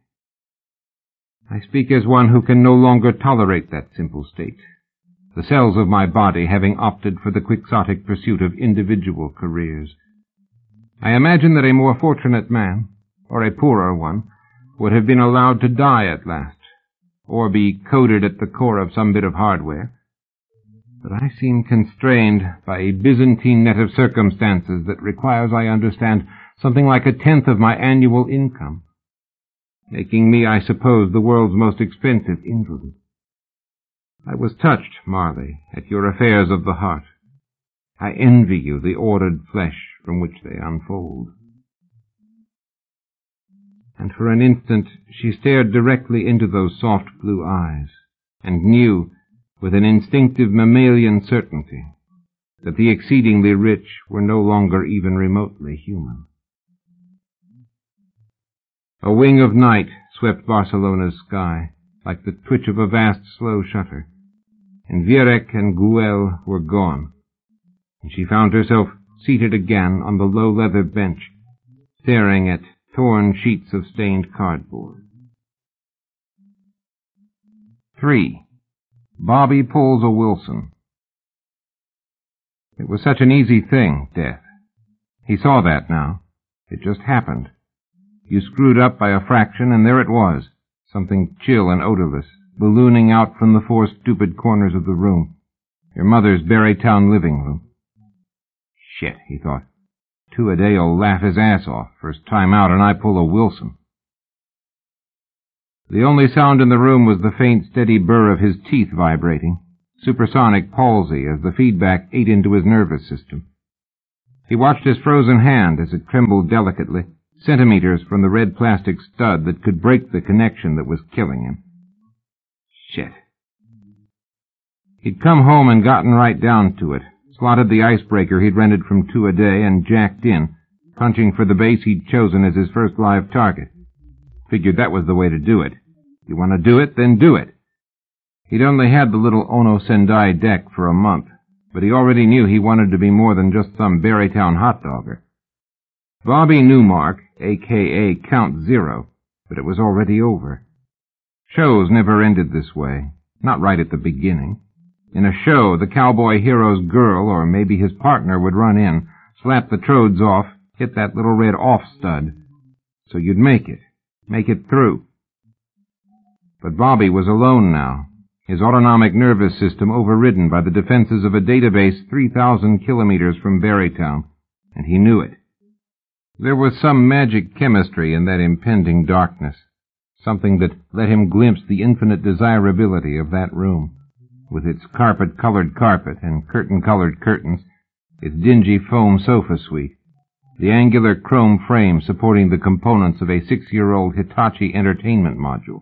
I speak as one who can no longer tolerate that simple state, the cells of my body having opted for the quixotic pursuit of individual careers. I imagine that a more fortunate man, or a poorer one, would have been allowed to die at last, or be coded at the core of some bit of hardware. But I seem constrained by a Byzantine net of circumstances that requires, I understand, something like 1/10 of my annual income, making me, I suppose, the world's most expensive invalid. I was touched, Marley, at your affairs of the heart. I envy you the ordered flesh from which they unfold." And for an instant she stared directly into those soft blue eyes, and knew, with an instinctive mammalian certainty, that the exceedingly rich were no longer even remotely human. A wing of night swept Barcelona's sky, like the twitch of a vast slow shutter, and Vierek and Guel were gone, and she found herself seated again on the low leather bench, staring at torn sheets of stained cardboard. 3. Bobby pulls a Wilson. It was such an easy thing, death. He saw that now. It just happened. You screwed up by a fraction, and there it was, something chill and odorless, ballooning out from the four stupid corners of the room, your mother's Barrytown living room. Shit, he thought. Two-a-day'll laugh his ass off, first time out, and I pull a Wilson. The only sound in the room was the faint, steady burr of his teeth vibrating, supersonic palsy as the feedback ate into his nervous system. He watched his frozen hand as it trembled delicately, centimeters from the red plastic stud that could break the connection that was killing him. Shit. He'd come home and gotten right down to it, slotted the icebreaker he'd rented from Two-a-Day and jacked in, punching for the base he'd chosen as his first live target. Figured that was the way to do it. You want to do it, then do it. He'd only had the little Ono Sendai deck for a month, but he already knew he wanted to be more than just some Barrytown hot dogger. Bobby Newmark, a.k.a. Count Zero, but it was already over. Shows never ended this way, not right at the beginning. In a show, the cowboy hero's girl, or maybe his partner, would run in, slap the trodes off, hit that little red off stud. So you'd make it through. But Bobby was alone now, his autonomic nervous system overridden by the defenses of a database 3,000 kilometers from Barrytown, and he knew it. There was some magic chemistry in that impending darkness, something that let him glimpse the infinite desirability of that room, with its carpet-colored carpet and curtain-colored curtains, its dingy foam sofa suite, the angular chrome frame supporting the components of a 6-year-old Hitachi entertainment module.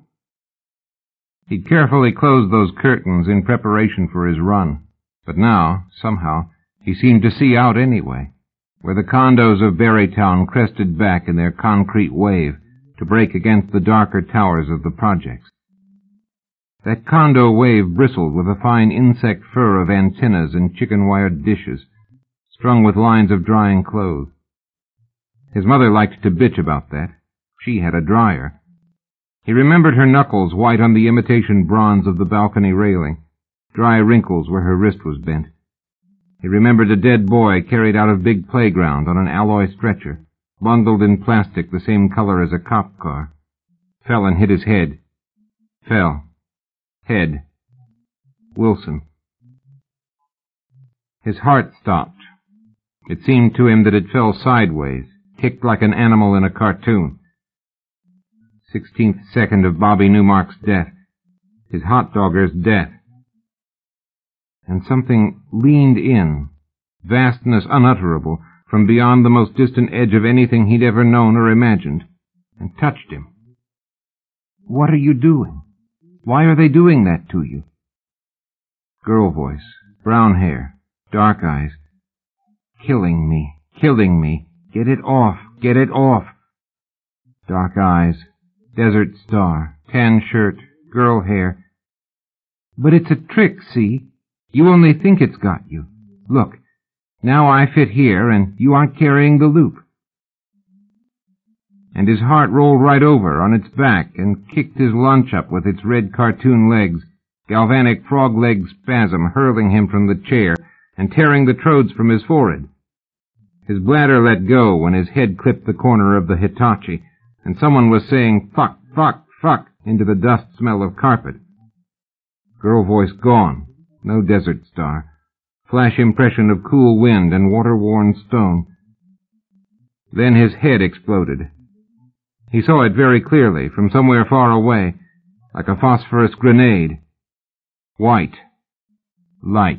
He'd carefully closed those curtains in preparation for his run, but now, somehow, he seemed to see out anyway, where the condos of Barrytown crested back in their concrete wave to break against the darker towers of the projects. That condo wave bristled with a fine insect fur of antennas and chicken-wired dishes, strung with lines of drying clothes. His mother liked to bitch about that. She had a dryer. He remembered her knuckles white on the imitation bronze of the balcony railing, dry wrinkles where her wrist was bent. He remembered a dead boy carried out of big playground on an alloy stretcher, bundled in plastic the same color as a cop car. Fell and hit his head. Fell. Head. Wilson. His heart stopped. It seemed to him that it fell sideways, kicked like an animal in a cartoon. 16th second of Bobby Newmark's death. His hot dogger's death. And something leaned in, vastness unutterable, from beyond the most distant edge of anything he'd ever known or imagined, and touched him. What are you doing? Why are they doing that to you? Girl voice, brown hair, dark eyes. Killing me, killing me. Get it off, get it off. Dark eyes, desert star, tan shirt, girl hair. But it's a trick, see? You only think it's got you. Look, now I fit here, and you aren't carrying the loop. And his heart rolled right over on its back and kicked his lunch up with its red cartoon legs, galvanic frog-leg spasm hurling him from the chair and tearing the trodes from his forehead. His bladder let go when his head clipped the corner of the Hitachi, and someone was saying, "Fuck, fuck, fuck," into the dust smell of carpet. Girl voice gone. No desert star. Flash impression of cool wind and water-worn stone. Then his head exploded. He saw it very clearly, from somewhere far away, like a phosphorus grenade. White. Light.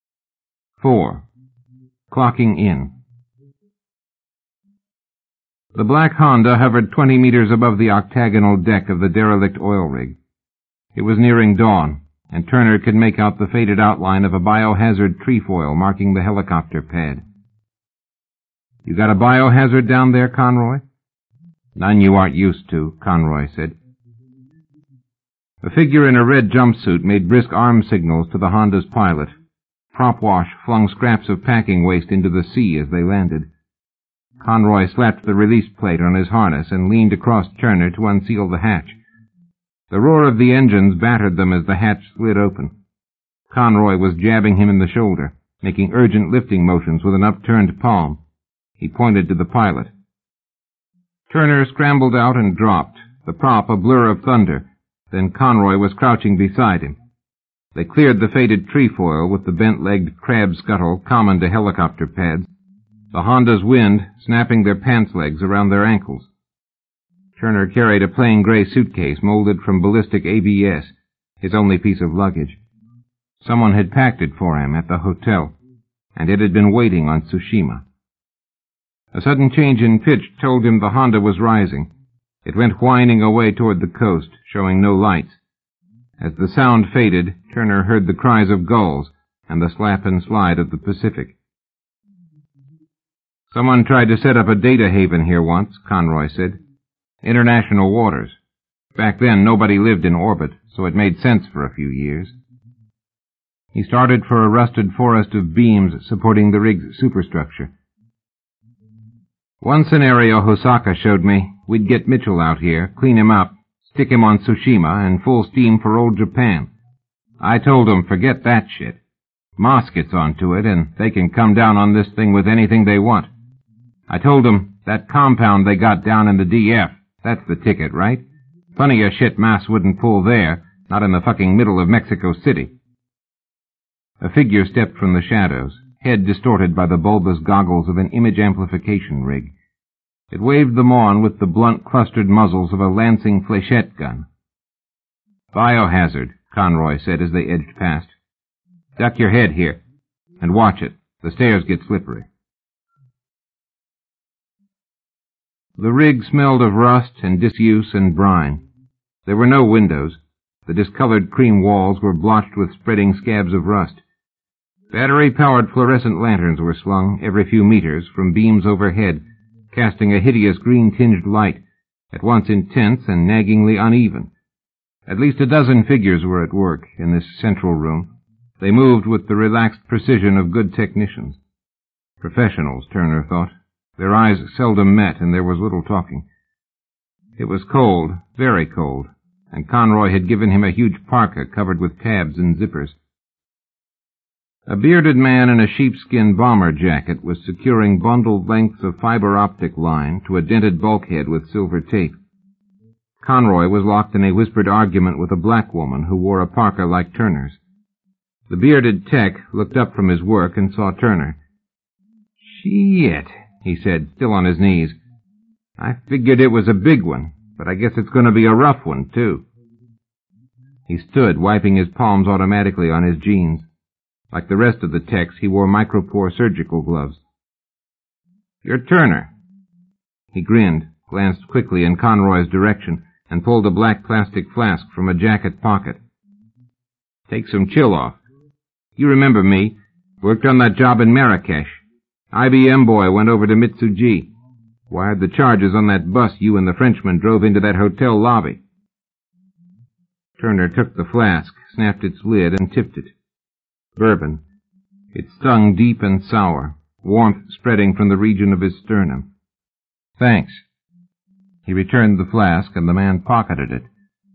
4. Clocking in. The black Honda hovered 20 meters above the octagonal deck of the derelict oil rig. It was nearing dawn, and Turner could make out the faded outline of a biohazard trefoil marking the helicopter pad. "You got a biohazard down there, Conroy?" "None you aren't used to," Conroy said. A figure in a red jumpsuit made brisk arm signals to the Honda's pilot. Propwash flung scraps of packing waste into the sea as they landed. Conroy slapped the release plate on his harness and leaned across Turner to unseal the hatch. The roar of the engines battered them as the hatch slid open. Conroy was jabbing him in the shoulder, making urgent lifting motions with an upturned palm. He pointed to the pilot. Turner scrambled out and dropped, the prop a blur of thunder. Then Conroy was crouching beside him. They cleared the faded trefoil with the bent-legged crab scuttle common to helicopter pads, the Honda's wind snapping their pants legs around their ankles. Turner carried a plain gray suitcase molded from ballistic ABS, his only piece of luggage. Someone had packed it for him at the hotel, and it had been waiting on Tsushima. A sudden change in pitch told him the Honda was rising. It went whining away toward the coast, showing no lights. As the sound faded, Turner heard the cries of gulls and the slap and slide of the Pacific. "Someone tried to set up a data haven here once," Conroy said. "International waters. Back then, nobody lived in orbit, so it made sense for a few years." He started for a rusted forest of beams supporting the rig's superstructure. "One scenario Hosaka showed me, we'd get Mitchell out here, clean him up, stick him on Tsushima, and full steam for old Japan. I told him, forget that shit. Moss gets onto it, and they can come down on this thing with anything they want. I told him, that compound they got down in the DF, that's the ticket, right? Plenty of shit Moss wouldn't pull there, not in the fucking middle of Mexico City." A figure stepped from the shadows, head distorted by the bulbous goggles of an image amplification rig. It waved them on with the blunt, clustered muzzles of a lancing fléchette gun. "Biohazard," Conroy said as they edged past. "Duck your head here, and watch it. The stairs get slippery." The rig smelled of rust and disuse and brine. There were no windows. The discolored cream walls were blotched with spreading scabs of rust. Battery-powered fluorescent lanterns were slung every few meters from beams overhead, casting a hideous green-tinged light, at once intense and naggingly uneven. At least a dozen figures were at work in this central room. They moved with the relaxed precision of good technicians. Professionals, Turner thought. Their eyes seldom met, and there was little talking. It was cold, very cold, and Conroy had given him a huge parka covered with tabs and zippers. A bearded man in a sheepskin bomber jacket was securing bundled lengths of fiber-optic line to a dented bulkhead with silver tape. Conroy was locked in a whispered argument with a black woman who wore a parka like Turner's. The bearded tech looked up from his work and saw Turner. "Shit," he said, still on his knees. "I figured it was a big one, but I guess it's going to be a rough one, too." He stood, wiping his palms automatically on his jeans. Like the rest of the techs, he wore micropore surgical gloves. "You're Turner." He grinned, glanced quickly in Conroy's direction, and pulled a black plastic flask from a jacket pocket. "Take some chill off. You remember me. Worked on that job in Marrakesh. IBM boy went over to Mitsuji. Wired the charges on that bus you and the Frenchman drove into that hotel lobby." Turner took the flask, snapped its lid, and tipped it. Bourbon. It stung deep and sour, warmth spreading from the region of his sternum. "Thanks." He returned the flask, and the man pocketed it.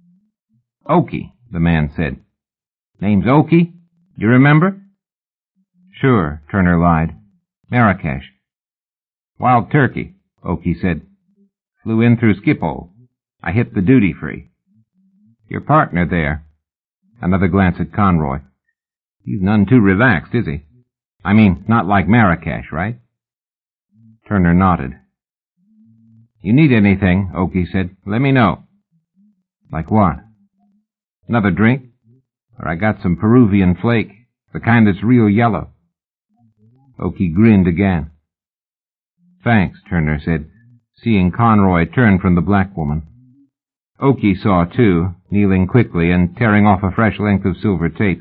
"Oki," the man said. "Name's Oki? You remember?" "Sure," Turner lied. "Marrakesh." "Wild turkey," Oki said. "Flew in through Schiphol. I hit the duty-free." "Your partner there." Another glance at Conroy. "He's none too relaxed, is he? I mean, not like Marrakesh, right?" Turner nodded. "You need anything," Oki said, "let me know." "Like what?" "Another drink? Or I got some Peruvian flake, the kind that's real yellow." Oki grinned again. "Thanks," Turner said. seeing Conroy turn from the black woman. Oakey saw, too, kneeling quickly and tearing off a fresh length of silver tape.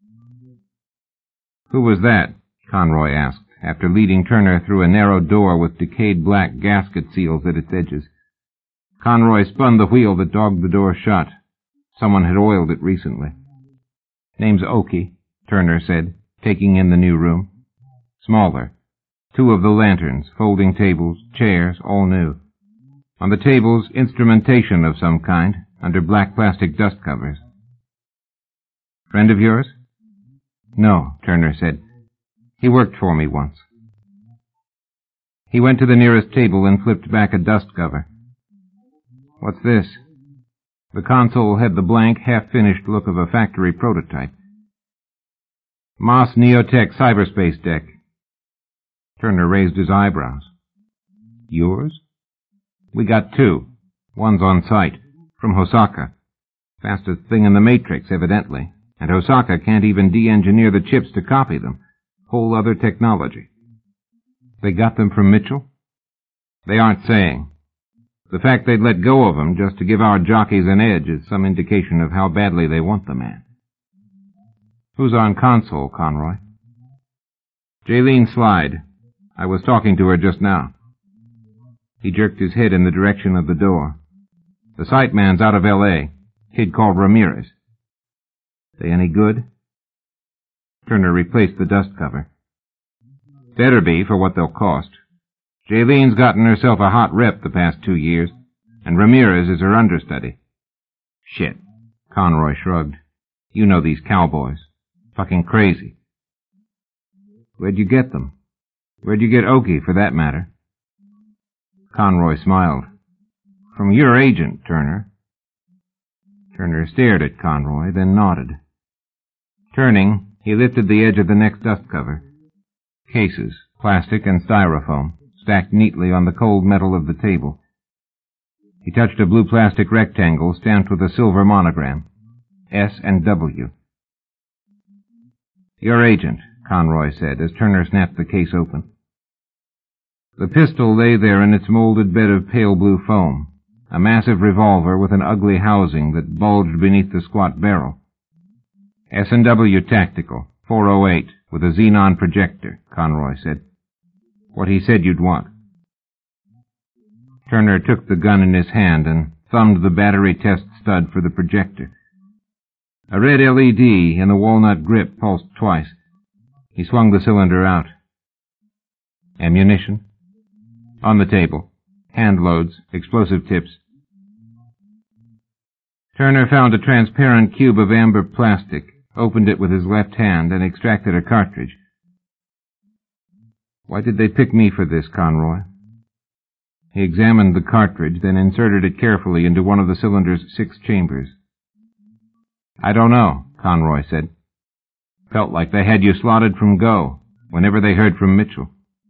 "Who was that?" Conroy asked, after leading Turner through a narrow door with decayed black gasket seals at its edges. Conroy spun the wheel that dogged the door shut. Someone had oiled it recently. "Name's Oakey," Turner said, taking in the new room. Smaller. 2 of the lanterns, folding tables, chairs, all new. On the tables, instrumentation of some kind, under black plastic dust covers. "Friend of yours?" "No," Turner said. "He worked for me once." He went to the nearest table and flipped back a dust cover. "What's this?" The console had the blank, half-finished look of a factory prototype. "Moss Neotech cyberspace deck." Turner raised his eyebrows. "Yours?" "We got 2. One's on site. From Hosaka. Fastest thing in the Matrix, evidently. And Hosaka can't even de-engineer the chips to copy them. Whole other technology." "They got them from Mitchell?" "They aren't saying. The fact they'd let go of them just to give our jockeys an edge is some indication of how badly they want the man." "Who's on console, Conroy?" "Jaylene Slide. I was talking to her just now." He jerked his head in the direction of the door. "The site man's out of L.A. Kid called Ramirez." "They any good?" Turner replaced the dust cover. "Better be for what they'll cost. Jaylene's gotten herself a hot rep the past 2 years, and Ramirez is her understudy." "Shit," Conroy shrugged. "You know these cowboys. Fucking crazy." "Where'd you get them? Where'd you get Oakey, for that matter?" Conroy smiled. "From your agent, Turner." Turner stared at Conroy, then nodded. Turning, he lifted the edge of the next dust cover. Cases, plastic and styrofoam, stacked neatly on the cold metal of the table. He touched a blue plastic rectangle stamped with a silver monogram, S and W. "Your agent," Conroy said, as Turner snapped the case open. The pistol lay there in its molded bed of pale blue foam, a massive revolver with an ugly housing that bulged beneath the squat barrel. S&W Tactical, 408, with a xenon projector, Conroy said. "What he said you'd want." Turner took the gun in his hand and thumbed the battery test stud for the projector. A red LED in the walnut grip pulsed twice. He swung the cylinder out. "Ammunition?" "On the table. Hand loads, explosive tips." Turner found a transparent cube of amber plastic, opened it with his left hand, and extracted a cartridge. "Why did they pick me for this, Conroy?" He examined the cartridge, then inserted it carefully into one of the cylinder's 6 chambers. "I don't know," Conroy said. "Felt like they had you slotted from go, whenever they heard from Mitchell."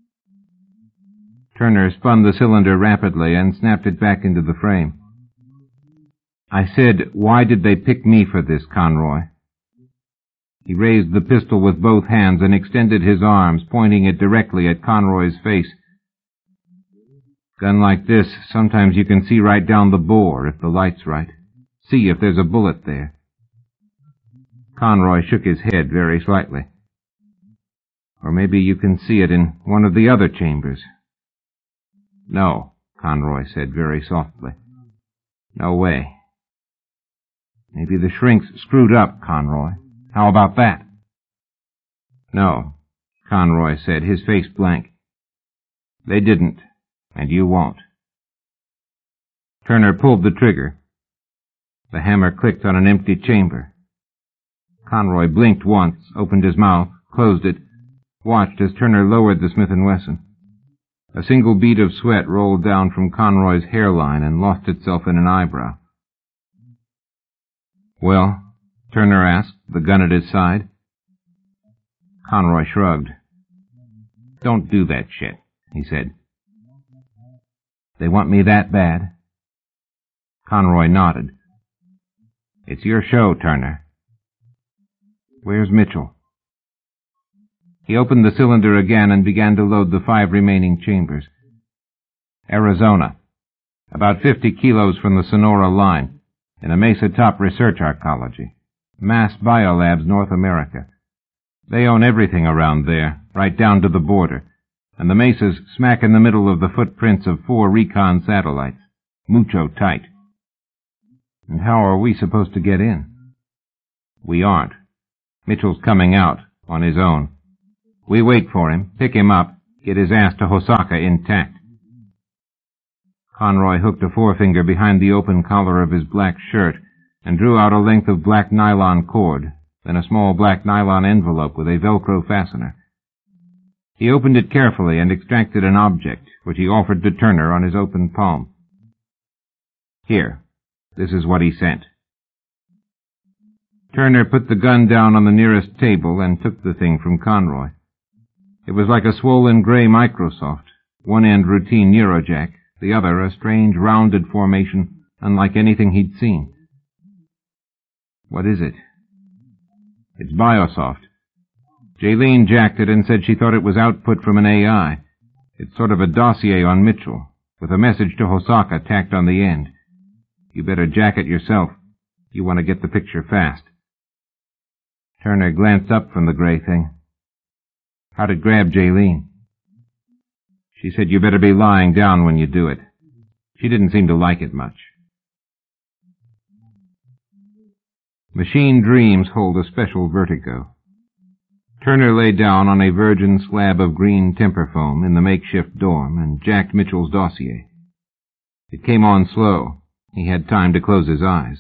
Turner spun the cylinder rapidly and snapped it back into the frame. "I said, why did they pick me for this, Conroy?" He raised the pistol with both hands and extended his arms, pointing it directly at Conroy's face. "Gun like this, sometimes you can see right down the bore if the light's right. See if there's a bullet there." Conroy shook his head very slightly. "Or maybe you can see it in one of the other chambers." "No," Conroy said very softly. "No way." "Maybe the shrinks screwed up, Conroy. How about that?" "No," Conroy said, his face blank. "They didn't, and you won't." Turner pulled the trigger. The hammer clicked on an empty chamber. Conroy blinked once, opened his mouth, closed it, watched as Turner lowered the Smith & Wesson. A single bead of sweat rolled down from Conroy's hairline and lost itself in an eyebrow. "Well?" Turner asked, the gun at his side. Conroy shrugged. "Don't do that shit," he said. "They want me that bad?" Conroy nodded. "It's your show, Turner." "Where's Mitchell?" He opened the cylinder again and began to load the 5 remaining chambers. Arizona. About 50 kilos from the Sonora line, in a Mesa Top Research Arcology. Mass Biolabs, North America. They own everything around there, right down to the border, and the Mesa's smack in the middle of the footprints of 4 recon satellites. Mucho tight. And how are we supposed to get in? We aren't. Mitchell's coming out, on his own. We wait for him, pick him up, get his ass to Hosaka intact. Conroy hooked a forefinger behind the open collar of his black shirt and drew out a length of black nylon cord, then a small black nylon envelope with a Velcro fastener. He opened it carefully and extracted an object, which he offered to Turner on his open palm. Here, this is what he sent. Turner put the gun down on the nearest table and took the thing from Conroy. It was like a swollen gray Microsoft, one end routine Eurojack, the other a strange rounded formation unlike anything he'd seen. What is it? It's Biosoft. Jaylene jacked it and said she thought it was output from an AI. It's sort of a dossier on Mitchell, with a message to Hosaka tacked on the end. You better jack it yourself. You want to get the picture fast. Turner glanced up from the gray thing. How'd it grab Jaylene? She said you better be lying down when you do it. She didn't seem to like it much. Machine dreams hold a special vertigo. Turner lay down on a virgin slab of green temper foam in the makeshift dorm and jacked Mitchell's dossier. It came on slow. He had time to close his eyes.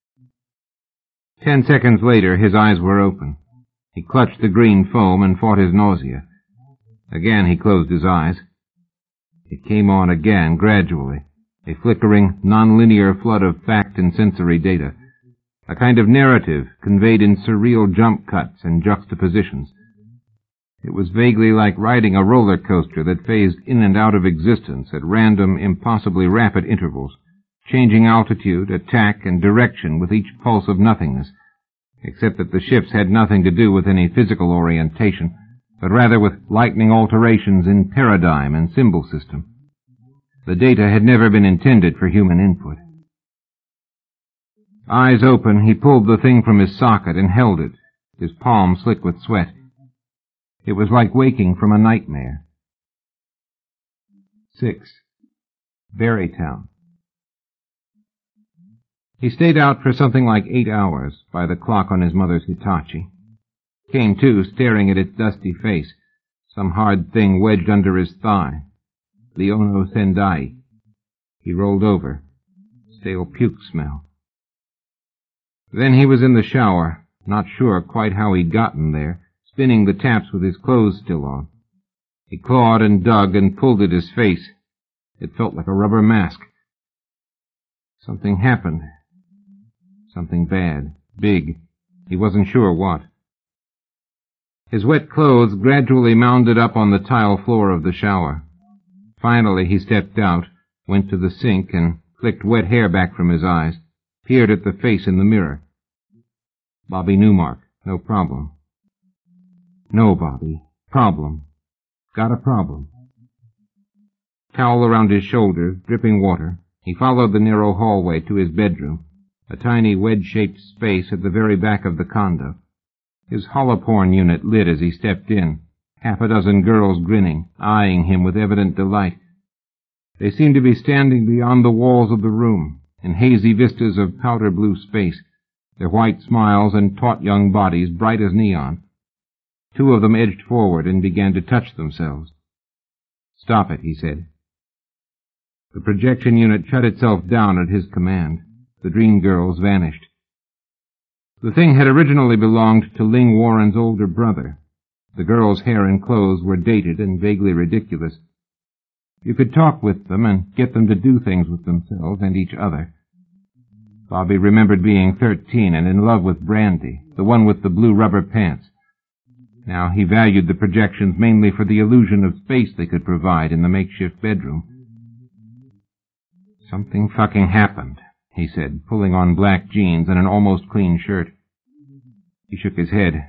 10 seconds later, his eyes were open. He clutched the green foam and fought his nausea. Again he closed his eyes. It came on again, gradually, a flickering, nonlinear flood of fact and sensory data, a kind of narrative conveyed in surreal jump cuts and juxtapositions. It was vaguely like riding a roller coaster that phased in and out of existence at random, impossibly rapid intervals, changing altitude, attack, and direction with each pulse of nothingness, except that the shifts had nothing to do with any physical orientation, but rather with lightning alterations in paradigm and symbol system. The data had never been intended for human input. Eyes open, he pulled the thing from his socket and held it, his palm slick with sweat. It was like waking from a nightmare. 6. Berrytown. He stayed out for something like 8 hours by the clock on his mother's Hitachi. Came to, staring at its dusty face, some hard thing wedged under his thigh. Leono Sendai. He rolled over. Stale puke smell. Then he was in the shower, not sure quite how he'd gotten there, spinning the taps with his clothes still on. He clawed and dug and pulled at his face. It felt like a rubber mask. Something happened. Something bad, big. He wasn't sure what. His wet clothes gradually mounded up on the tile floor of the shower. Finally he stepped out, went to the sink, and flicked wet hair back from his eyes, peered at the face in the mirror. Bobby Newmark, no problem. No, Bobby. Problem. Got a problem. Towel around his shoulders, dripping water, he followed the narrow hallway to his bedroom, a tiny wedge-shaped space at the very back of the condo. His holoporn unit lit as he stepped in, half a dozen girls grinning, eyeing him with evident delight. They seemed to be standing beyond the walls of the room, in hazy vistas of powder-blue space, their white smiles and taut young bodies bright as neon. 2 of them edged forward and began to touch themselves. "Stop it," he said. The projection unit shut itself down at his command. The dream girls vanished. The thing had originally belonged to Ling Warren's older brother. The girls' hair and clothes were dated and vaguely ridiculous. You could talk with them and get them to do things with themselves and each other. Bobby remembered being 13 and in love with Brandy, the one with the blue rubber pants. Now he valued the projections mainly for the illusion of space they could provide in the makeshift bedroom. "Something fucking happened," he said, pulling on black jeans and an almost clean shirt. He shook his head.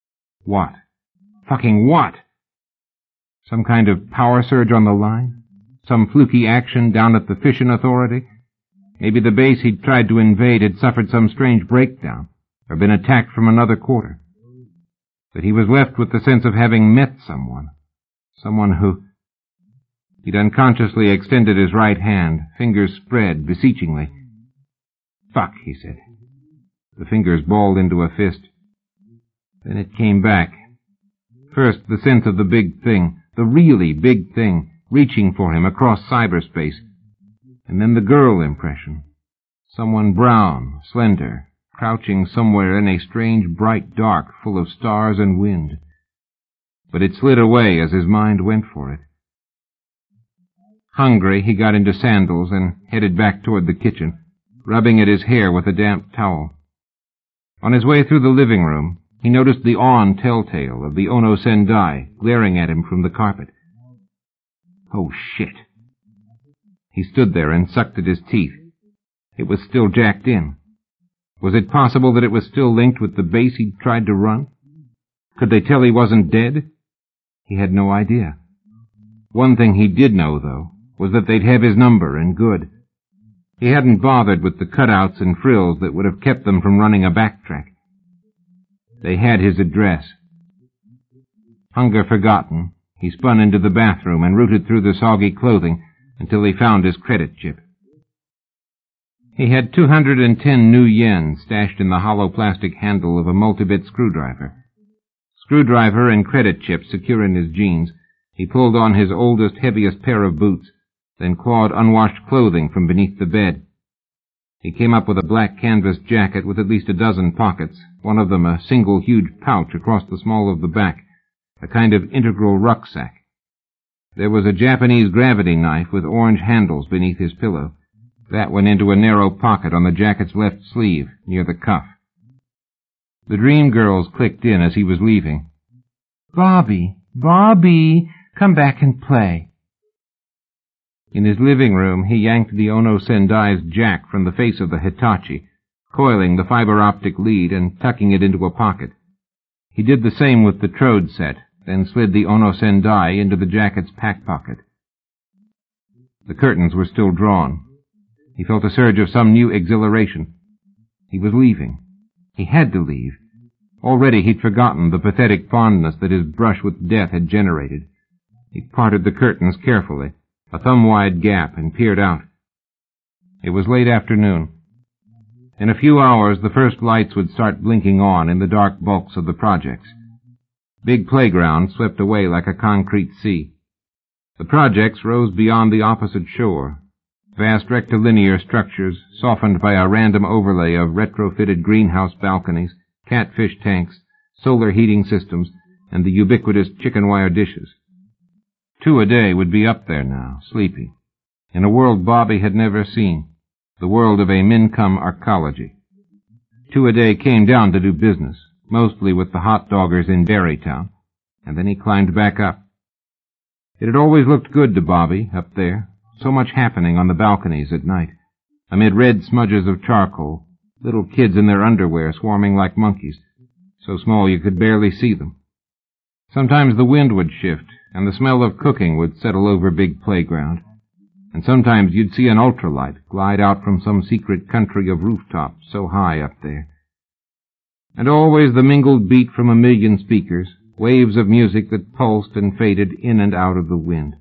"What? Fucking what? Some kind of power surge on the line? Some fluky action down at the Fission Authority? Maybe the base he'd tried to invade had suffered some strange breakdown, or been attacked from another quarter. But he was left with the sense of having met someone who... He'd unconsciously extended his right hand, fingers spread beseechingly. "Fuck," he said. The fingers balled into a fist. Then it came back. First, the sense of the big thing, the really big thing, reaching for him across cyberspace. And then the girl impression. Someone brown, slender, crouching somewhere in a strange bright dark full of stars and wind. But it slid away as his mind went for it. Hungry, he got into sandals and headed back toward the kitchen, rubbing at his hair with a damp towel. On his way through the living room, he noticed the awn telltale of the Ono Sendai glaring at him from the carpet. Oh, shit. He stood there and sucked at his teeth. It was still jacked in. Was it possible that it was still linked with the base he'd tried to run? Could they tell he wasn't dead? He had no idea. One thing he did know, though, was that they'd have his number and good. He hadn't bothered with the cutouts and frills that would have kept them from running a backtrack. They had his address. Hunger forgotten, he spun into the bathroom and rooted through the soggy clothing until he found his credit chip. He had 210 new yen stashed in the hollow plastic handle of a multi-bit screwdriver. Screwdriver and credit chip secure in his jeans, he pulled on his oldest, heaviest pair of boots, then clawed unwashed clothing from beneath the bed. He came up with a black canvas jacket with at least a dozen pockets, one of them a single huge pouch across the small of the back, a kind of integral rucksack. There was a Japanese gravity knife with orange handles beneath his pillow. That went into a narrow pocket on the jacket's left sleeve, near the cuff. The dream girls clicked in as he was leaving. "Bobby, Bobby, come back and play." In his living room, he yanked the Ono Sendai's jack from the face of the Hitachi, coiling the fiber-optic lead and tucking it into a pocket. He did the same with the Trode set, then slid the Ono Sendai into the jacket's pack pocket. The curtains were still drawn. He felt a surge of some new exhilaration. He was leaving. He had to leave. Already he'd forgotten the pathetic fondness that his brush with death had generated. He parted the curtains carefully, a thumb-wide gap, and peered out. It was late afternoon. In a few hours, the first lights would start blinking on in the dark bulks of the projects. Big Playground swept away like a concrete sea. The projects rose beyond the opposite shore, vast rectilinear structures softened by a random overlay of retrofitted greenhouse balconies, catfish tanks, solar heating systems, and the ubiquitous chicken wire dishes. 2 a day would be up there now, sleeping, in a world Bobby had never seen, the world of a Mincome arcology. 2 a day came down to do business, mostly with the hot doggers in Berrytown, and then he climbed back up. It had always looked good to Bobby, up there, so much happening on the balconies at night, amid red smudges of charcoal, little kids in their underwear swarming like monkeys, so small you could barely see them. Sometimes the wind would shift, and the smell of cooking would settle over Big Playground, and sometimes you'd see an ultralight glide out from some secret country of rooftops so high up there. And always the mingled beat from a million speakers, waves of music that pulsed and faded in and out of the wind.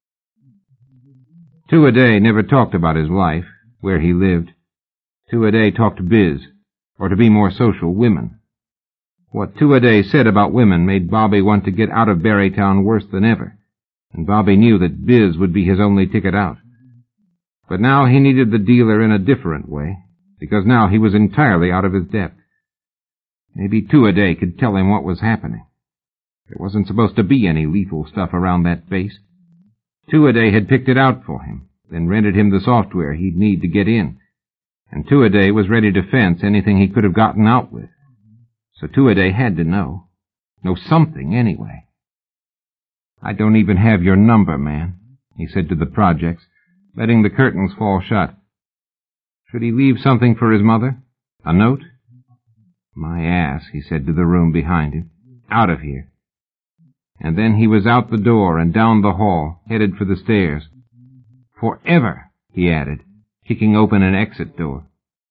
2 a day never talked about his life, where he lived. 2 a day talked biz, or to be more social, women. What 2 a day said about women made Bobby want to get out of Berrytown worse than ever, and Bobby knew that biz would be his only ticket out. But now he needed the dealer in a different way, because now he was entirely out of his depth. Maybe 2 a day could tell him what was happening. There wasn't supposed to be any lethal stuff around that base. 2 a day had picked it out for him, then rented him the software he'd need to get in, and 2 a day was ready to fence anything he could have gotten out with. So 2 a day had to know something anyway. "I don't even have your number, man," he said to the projects, letting the curtains fall shut. Should he leave something for his mother? A note? "My ass," he said to the room behind him. "Out of here." And then he was out the door and down the hall, headed for the stairs. Forever, he added, kicking open an exit door.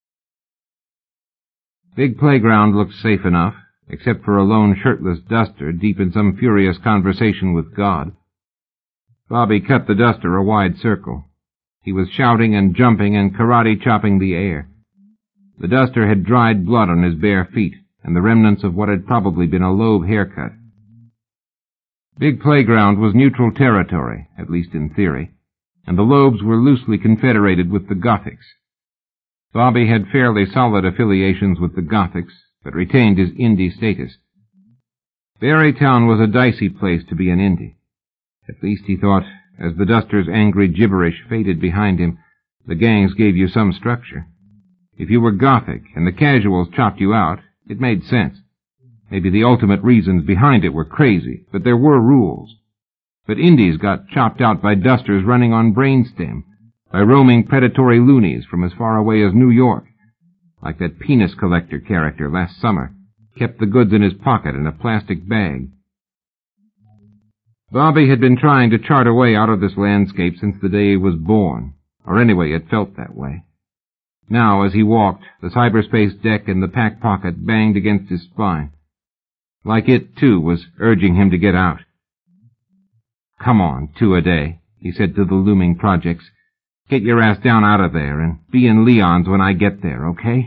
Big Playground looked safe enough, except for a lone shirtless duster deep in some furious conversation with God. Bobby cut the duster a wide circle. He was shouting and jumping and karate-chopping the air. The duster had dried blood on his bare feet and the remnants of what had probably been a lobe haircut. Big Playground was neutral territory, at least in theory, and the lobes were loosely confederated with the Gothics. Bobby had fairly solid affiliations with the Gothics, but retained his Indy status. Barrytown was a dicey place to be an Indy. At least, he thought, as the duster's angry gibberish faded behind him, the gangs gave you some structure. If you were Gothic and the casuals chopped you out, it made sense. Maybe the ultimate reasons behind it were crazy, but there were rules. But Indies got chopped out by dusters running on brainstem, by roaming predatory loonies from as far away as New York, like that penis collector character last summer, kept the goods in his pocket in a plastic bag. Bobby had been trying to chart a way out of this landscape since the day he was born, or anyway it felt that way. Now, as he walked, the cyberspace deck in the pack pocket banged against his spine. Like it, too, was urging him to get out. "Come on, 2 a day," he said to the looming projects. "Get your ass down out of there and be in Leon's when I get there, okay?"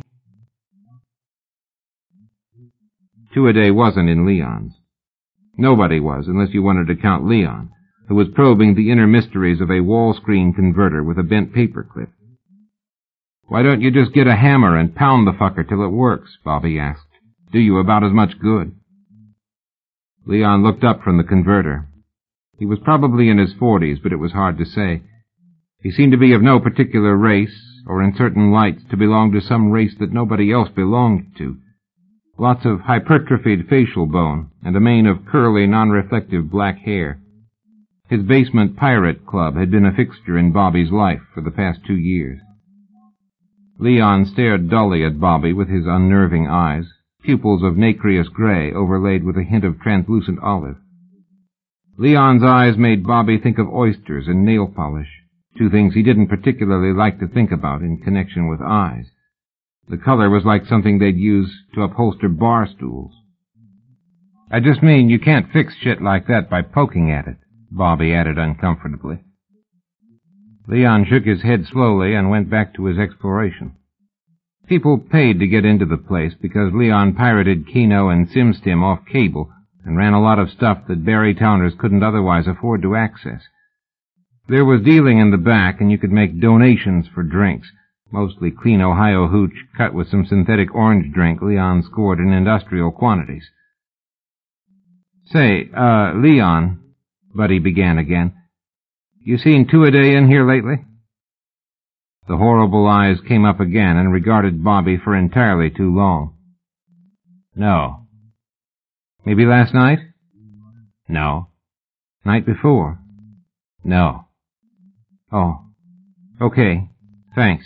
2 a day wasn't in Leon's. Nobody was, unless you wanted to count Leon, who was probing the inner mysteries of a wall screen converter with a bent paperclip. "Why don't you just get a hammer and pound the fucker till it works?" Bobby asked. "Do you about as much good?" Leon looked up from the converter. He was probably in his 40s, but it was hard to say. He seemed to be of no particular race, or in certain lights to belong to some race that nobody else belonged to. Lots of hypertrophied facial bone, and a mane of curly, non-reflective black hair. His basement pirate club had been a fixture in Bobby's life for the past 2 years. Leon stared dully at Bobby with his unnerving eyes, pupils of nacreous gray overlaid with a hint of translucent olive. Leon's eyes made Bobby think of oysters and nail polish, 2 things he didn't particularly like to think about in connection with eyes. The color was like something they'd use to upholster bar stools. "I just mean you can't fix shit like that by poking at it," Bobby added uncomfortably. Leon shook his head slowly and went back to his exploration. People paid to get into the place because Leon pirated Keno and SimStim off cable and ran a lot of stuff that Barrytowners couldn't otherwise afford to access. There was dealing in the back, and you could make donations for drinks, mostly clean Ohio hooch cut with some synthetic orange drink Leon scored in industrial quantities. "Say, Leon," Buddy began again, "you seen 2 a day in here lately?" The horrible eyes came up again and regarded Bobby for entirely too long. "No." "Maybe last night?" "No." "Night before?" "No." "Oh. Okay. Thanks."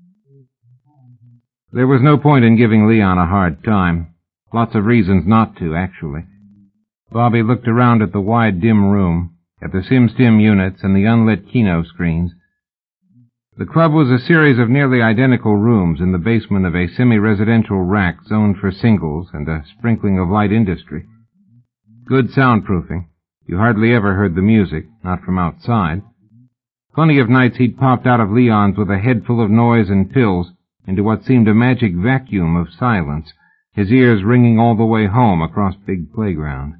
There was no point in giving Leon a hard time. Lots of reasons not to, actually. Bobby looked around at the wide, dim room, at the SimStim units and the unlit Keno screens. The club was a series of nearly identical rooms in the basement of a semi-residential rack zoned for singles and a sprinkling of light industry. Good soundproofing. You hardly ever heard the music, not from outside. Plenty of nights he'd popped out of Leon's with a head full of noise and pills into what seemed a magic vacuum of silence, his ears ringing all the way home across Big Playground.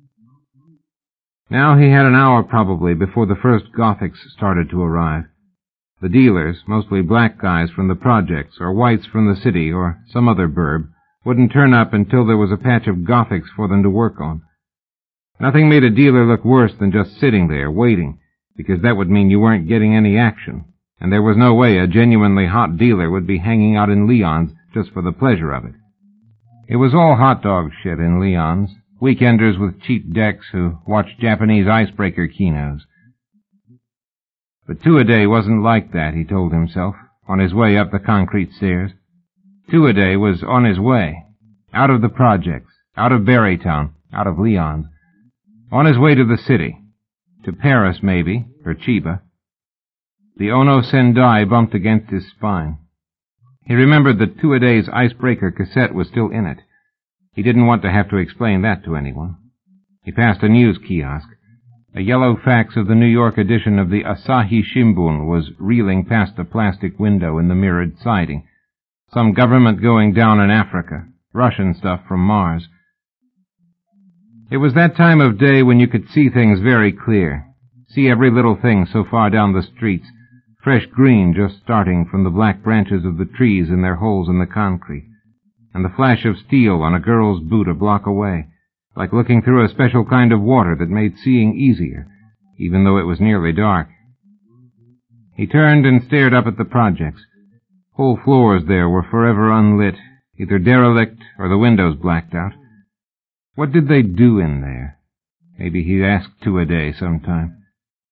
Now he had an hour probably before the first Gothics started to arrive. The dealers, mostly black guys from the projects or whites from the city or some other burb, wouldn't turn up until there was a patch of Gothics for them to work on. Nothing made a dealer look worse than just sitting there, waiting, because that would mean you weren't getting any action, and there was no way a genuinely hot dealer would be hanging out in Leon's just for the pleasure of it. It was all hot dog shit in Leon's, weekenders with cheap decks who watched Japanese icebreaker Kenos. But 2 a day wasn't like that, he told himself, on his way up the concrete stairs. 2 a day was on his way, out of the projects, out of Barrytown, out of Leon's, on his way to the city, to Paris maybe, or Chiba. The Ono Sendai bumped against his spine. He remembered that Two-A-Day's icebreaker cassette was still in it. He didn't want to have to explain that to anyone. He passed a news kiosk. A yellow fax of the New York edition of the Asahi Shimbun was reeling past the plastic window in the mirrored siding. Some government going down in Africa. Russian stuff from Mars. It was that time of day when you could see things very clear. See every little thing so far down the streets. Fresh green just starting from the black branches of the trees in their holes in the concrete. And the flash of steel on a girl's boot a block away. Like looking through a special kind of water that made seeing easier, even though it was nearly dark. He turned and stared up at the projects. Whole floors there were forever unlit, either derelict or the windows blacked out. What did they do in there? Maybe he'd ask Two-A-Day sometime.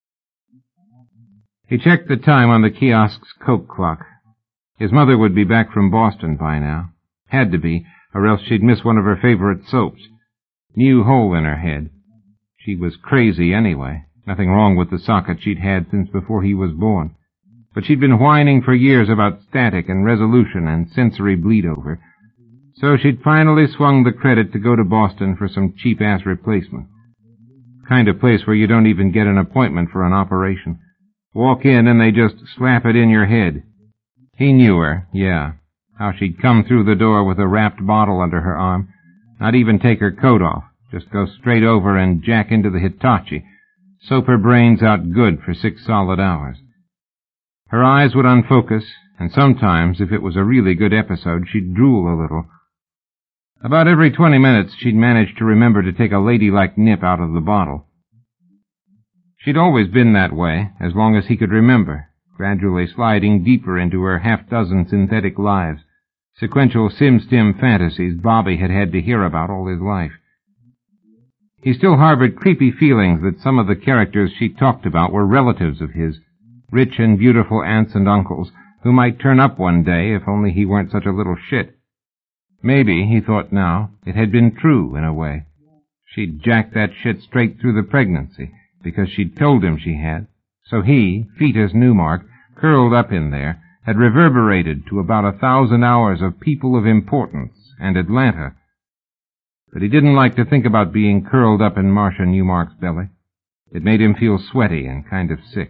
He checked the time on the kiosk's Coke clock. His mother would be back from Boston by now. Had to be, or else she'd miss one of her favorite soaps. New hole in her head. She was crazy anyway. Nothing wrong with the socket she'd had since before he was born. But she'd been whining for years about static and resolution and sensory bleed-over. So she'd finally swung the credit to go to Boston for some cheap-ass replacement. Kind of place where you don't even get an appointment for an operation. Walk in and they just slap it in your head. He knew her, yeah. How she'd come through the door with a wrapped bottle under her arm. Not even take her coat off. Just go straight over and jack into the Hitachi. Soap her brains out good for 6 solid hours. Her eyes would unfocus, and sometimes, if it was a really good episode, she'd drool a little. About every 20 minutes, she'd manage to remember to take a ladylike nip out of the bottle. She'd always been that way, as long as he could remember, gradually sliding deeper into her half-dozen synthetic lives. Sequential sim-stim fantasies Bobby had had to hear about all his life. He still harbored creepy feelings that some of the characters she talked about were relatives of his, rich and beautiful aunts and uncles, who might turn up one day if only he weren't such a little shit. Maybe, he thought now, it had been true in a way. She'd jacked that shit straight through the pregnancy, because she'd told him she had. So he, Fetus Newmark, curled up in there, had reverberated to about 1,000 hours of People of Importance and Atlanta. But he didn't like to think about being curled up in Marcia Newmark's belly. It made him feel sweaty and kind of sick.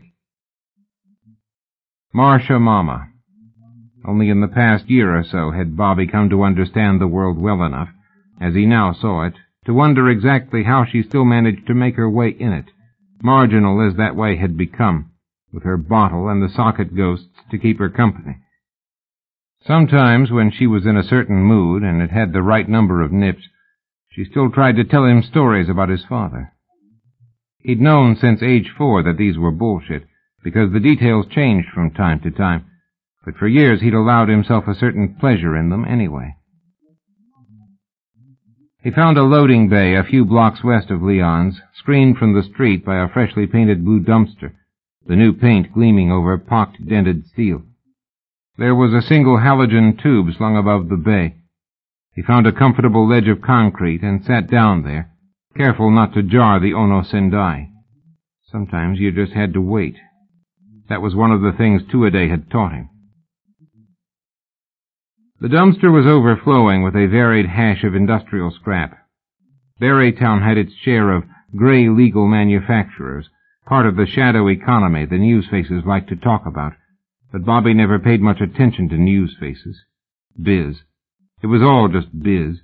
Marcia Mama. Only in the past year or so had Bobby come to understand the world well enough, as he now saw it, to wonder exactly how she still managed to make her way in it, marginal as that way had become, with her bottle and the socket ghosts to keep her company. Sometimes, when she was in a certain mood and had had the right number of nips, she still tried to tell him stories about his father. He'd known since age 4 that these were bullshit, because the details changed from time to time, but for years he'd allowed himself a certain pleasure in them anyway. He found a loading bay a few blocks west of Leon's, screened from the street by a freshly painted blue dumpster, the new paint gleaming over pocked, dented steel. There was a single halogen tube slung above the bay. He found a comfortable ledge of concrete and sat down there, careful not to jar the Ono Sendai. Sometimes you just had to wait. That was one of the things Two-A-Day had taught him. The dumpster was overflowing with a varied hash of industrial scrap. Barrytown had its share of gray legal manufacturers, part of the shadow economy the news faces liked to talk about, but Bobby never paid much attention to news faces. Biz. It was all just biz.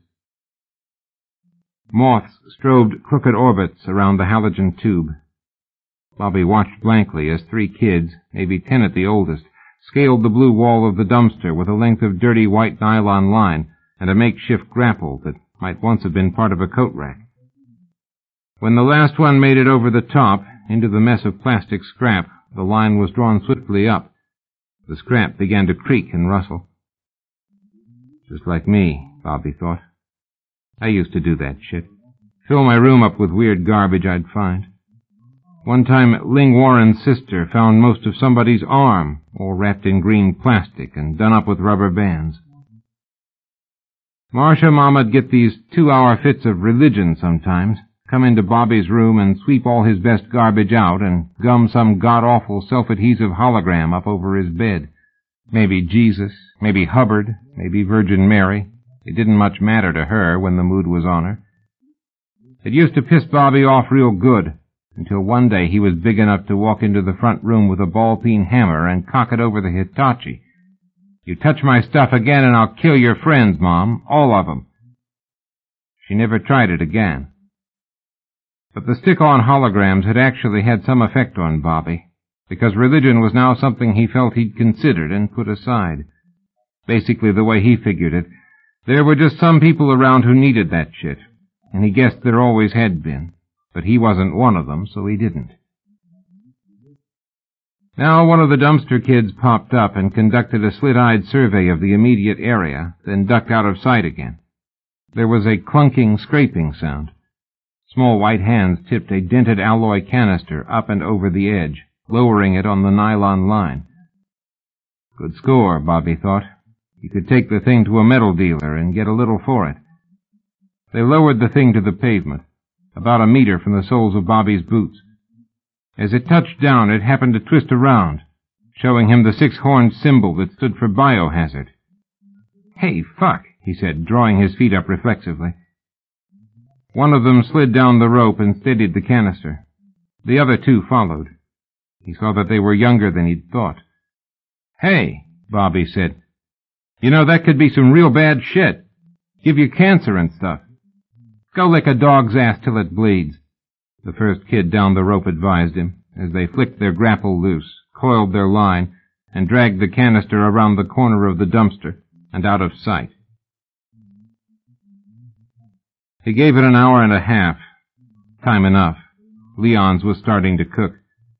Moths strobed crooked orbits around the halogen tube. Bobby watched blankly as 3 kids, maybe 10 at the oldest, scaled the blue wall of the dumpster with a length of dirty white nylon line and a makeshift grapple that might once have been part of a coat rack. When the last one made it over the top, into the mess of plastic scrap, the line was drawn swiftly up. The scrap began to creak and rustle. Just like me, Bobby thought. I used to do that shit. Fill my room up with weird garbage I'd find. One time, Ling Warren's sister found most of somebody's arm, all wrapped in green plastic and done up with rubber bands. Marcia Mama'd get these 2-hour fits of religion sometimes, come into Bobby's room and sweep all his best garbage out and gum some god-awful self-adhesive hologram up over his bed. Maybe Jesus, maybe Hubbard, maybe Virgin Mary. It didn't much matter to her when the mood was on her. It used to piss Bobby off real good, until one day he was big enough to walk into the front room with a ball-peen hammer and cock it over the Hitachi. "You touch my stuff again and I'll kill your friends, Mom, all of them." She never tried it again. But the stick-on holograms had actually had some effect on Bobby, because religion was now something he felt he'd considered and put aside. Basically, the way he figured it, there were just some people around who needed that shit, and he guessed there always had been, but he wasn't one of them, so he didn't. Now one of the dumpster kids popped up and conducted a slit-eyed survey of the immediate area, then ducked out of sight again. There was a clunking, scraping sound. Small white hands tipped a dented alloy canister up and over the edge, lowering it on the nylon line. Good score, Bobby thought. You could take the thing to a metal dealer and get a little for it. They lowered the thing to the pavement, about a meter from the soles of Bobby's boots. As it touched down, it happened to twist around, showing him the 6-horned symbol that stood for biohazard. "Hey, fuck," he said, drawing his feet up reflexively. One of them slid down the rope and steadied the canister. The other two followed. He saw that they were younger than he'd thought. "Hey," Bobby said, "you know, that could be some real bad shit. Give you cancer and stuff. Go lick a dog's ass till it bleeds," the first kid down the rope advised him, as they flicked their grapple loose, coiled their line, and dragged the canister around the corner of the dumpster and out of sight. He gave it an hour and a half. Time enough. Leon's was starting to cook.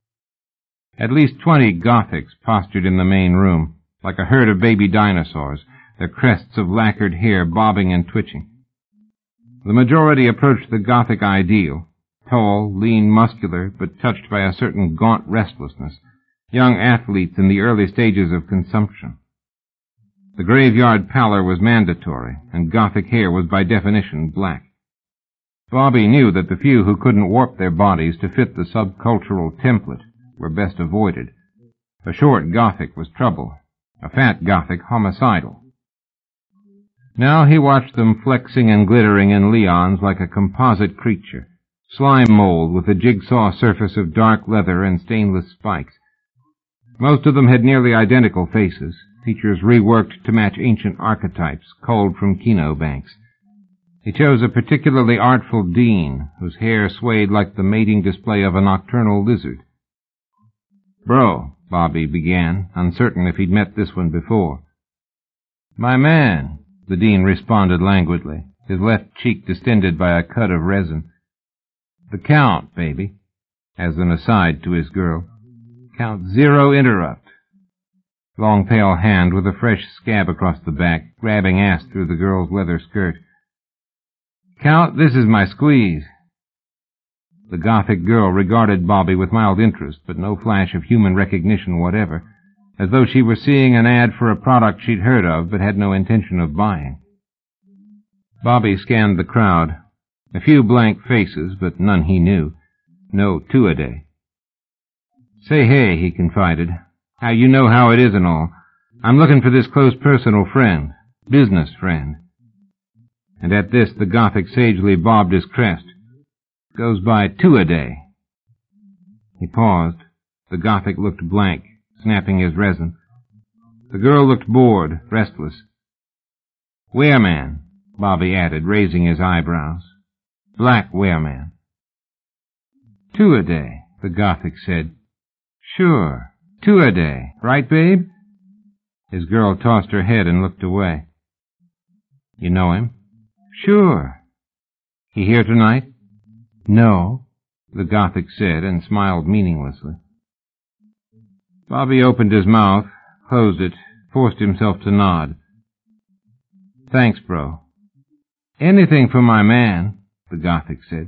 At least 20 Gothics postured in the main room, like a herd of baby dinosaurs, their crests of lacquered hair bobbing and twitching. The majority approached the Gothic ideal, tall, lean, muscular, but touched by a certain gaunt restlessness, young athletes in the early stages of consumption. The graveyard pallor was mandatory, and Gothic hair was by definition black. Bobby knew that the few who couldn't warp their bodies to fit the subcultural template were best avoided. A short Gothic was trouble, a fat Gothic homicidal. Now he watched them flexing and glittering in Leon's like a composite creature, slime mold with a jigsaw surface of dark leather and stainless spikes. Most of them had nearly identical faces, features reworked to match ancient archetypes culled from Kino banks. He chose a particularly artful dean, whose hair swayed like the mating display of a nocturnal lizard. "Bro," Bobby began, uncertain if he'd met this one before. "My man," the dean responded languidly, his left cheek distended by a cud of resin. "The Count, baby," as an aside to his girl. "Count Zero Interrupt." Long pale hand with a fresh scab across the back, grabbing ass through the girl's leather skirt. "Count, this is my squeeze." The Gothic girl regarded Bobby with mild interest, but no flash of human recognition whatever, as though she were seeing an ad for a product she'd heard of but had no intention of buying. Bobby scanned the crowd. A few blank faces, but none he knew. No two-a-day. "Say, hey," he confided. "How you know how it is and all. I'm looking for this close personal friend. Business friend." And at this the Gothic sagely bobbed his crest. "Goes by two-a-day." He paused. The Gothic looked blank, snapping his resin. The girl looked bored, restless. "Wearman," Bobby added, raising his eyebrows. "Black wearman." "Two-a-day," the Gothic said. "Sure, two-a-day. Right, babe?" His girl tossed her head and looked away. "You know him?" "Sure." "He here tonight?" "No," the Gothic said, and smiled meaninglessly. Bobby opened his mouth, closed it, forced himself to nod. "Thanks, bro." "Anything for my man," the Gothic said.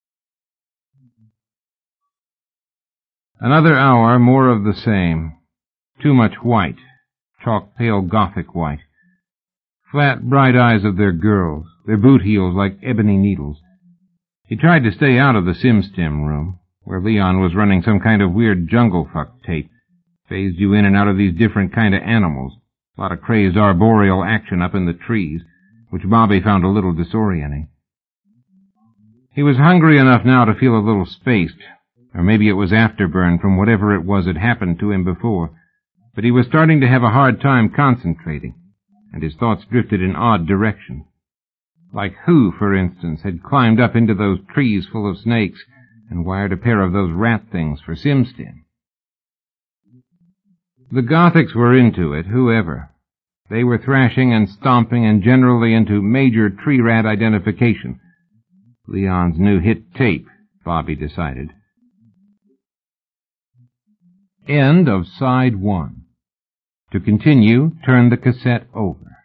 Another hour, more of the same. Too much white, chalk-pale Gothic white. Flat, bright eyes of their girls, their boot heels like ebony needles. He tried to stay out of the SimStim room, where Leon was running some kind of weird jungle fuck tape. Phased you in and out of these different kind of animals. A lot of crazed arboreal action up in the trees, which Bobby found a little disorienting. He was hungry enough now to feel a little spaced, or maybe it was afterburn from whatever it was had happened to him before, but he was starting to have a hard time concentrating, and his thoughts drifted in odd directions. Like who, for instance, had climbed up into those trees full of snakes and wired a pair of those rat things for SimStim? The Gothics were into it, whoever. They were thrashing and stomping and generally into major tree rat identification. Leon's new hit tape, Bobby decided. End of side 1. To continue, turn the cassette over.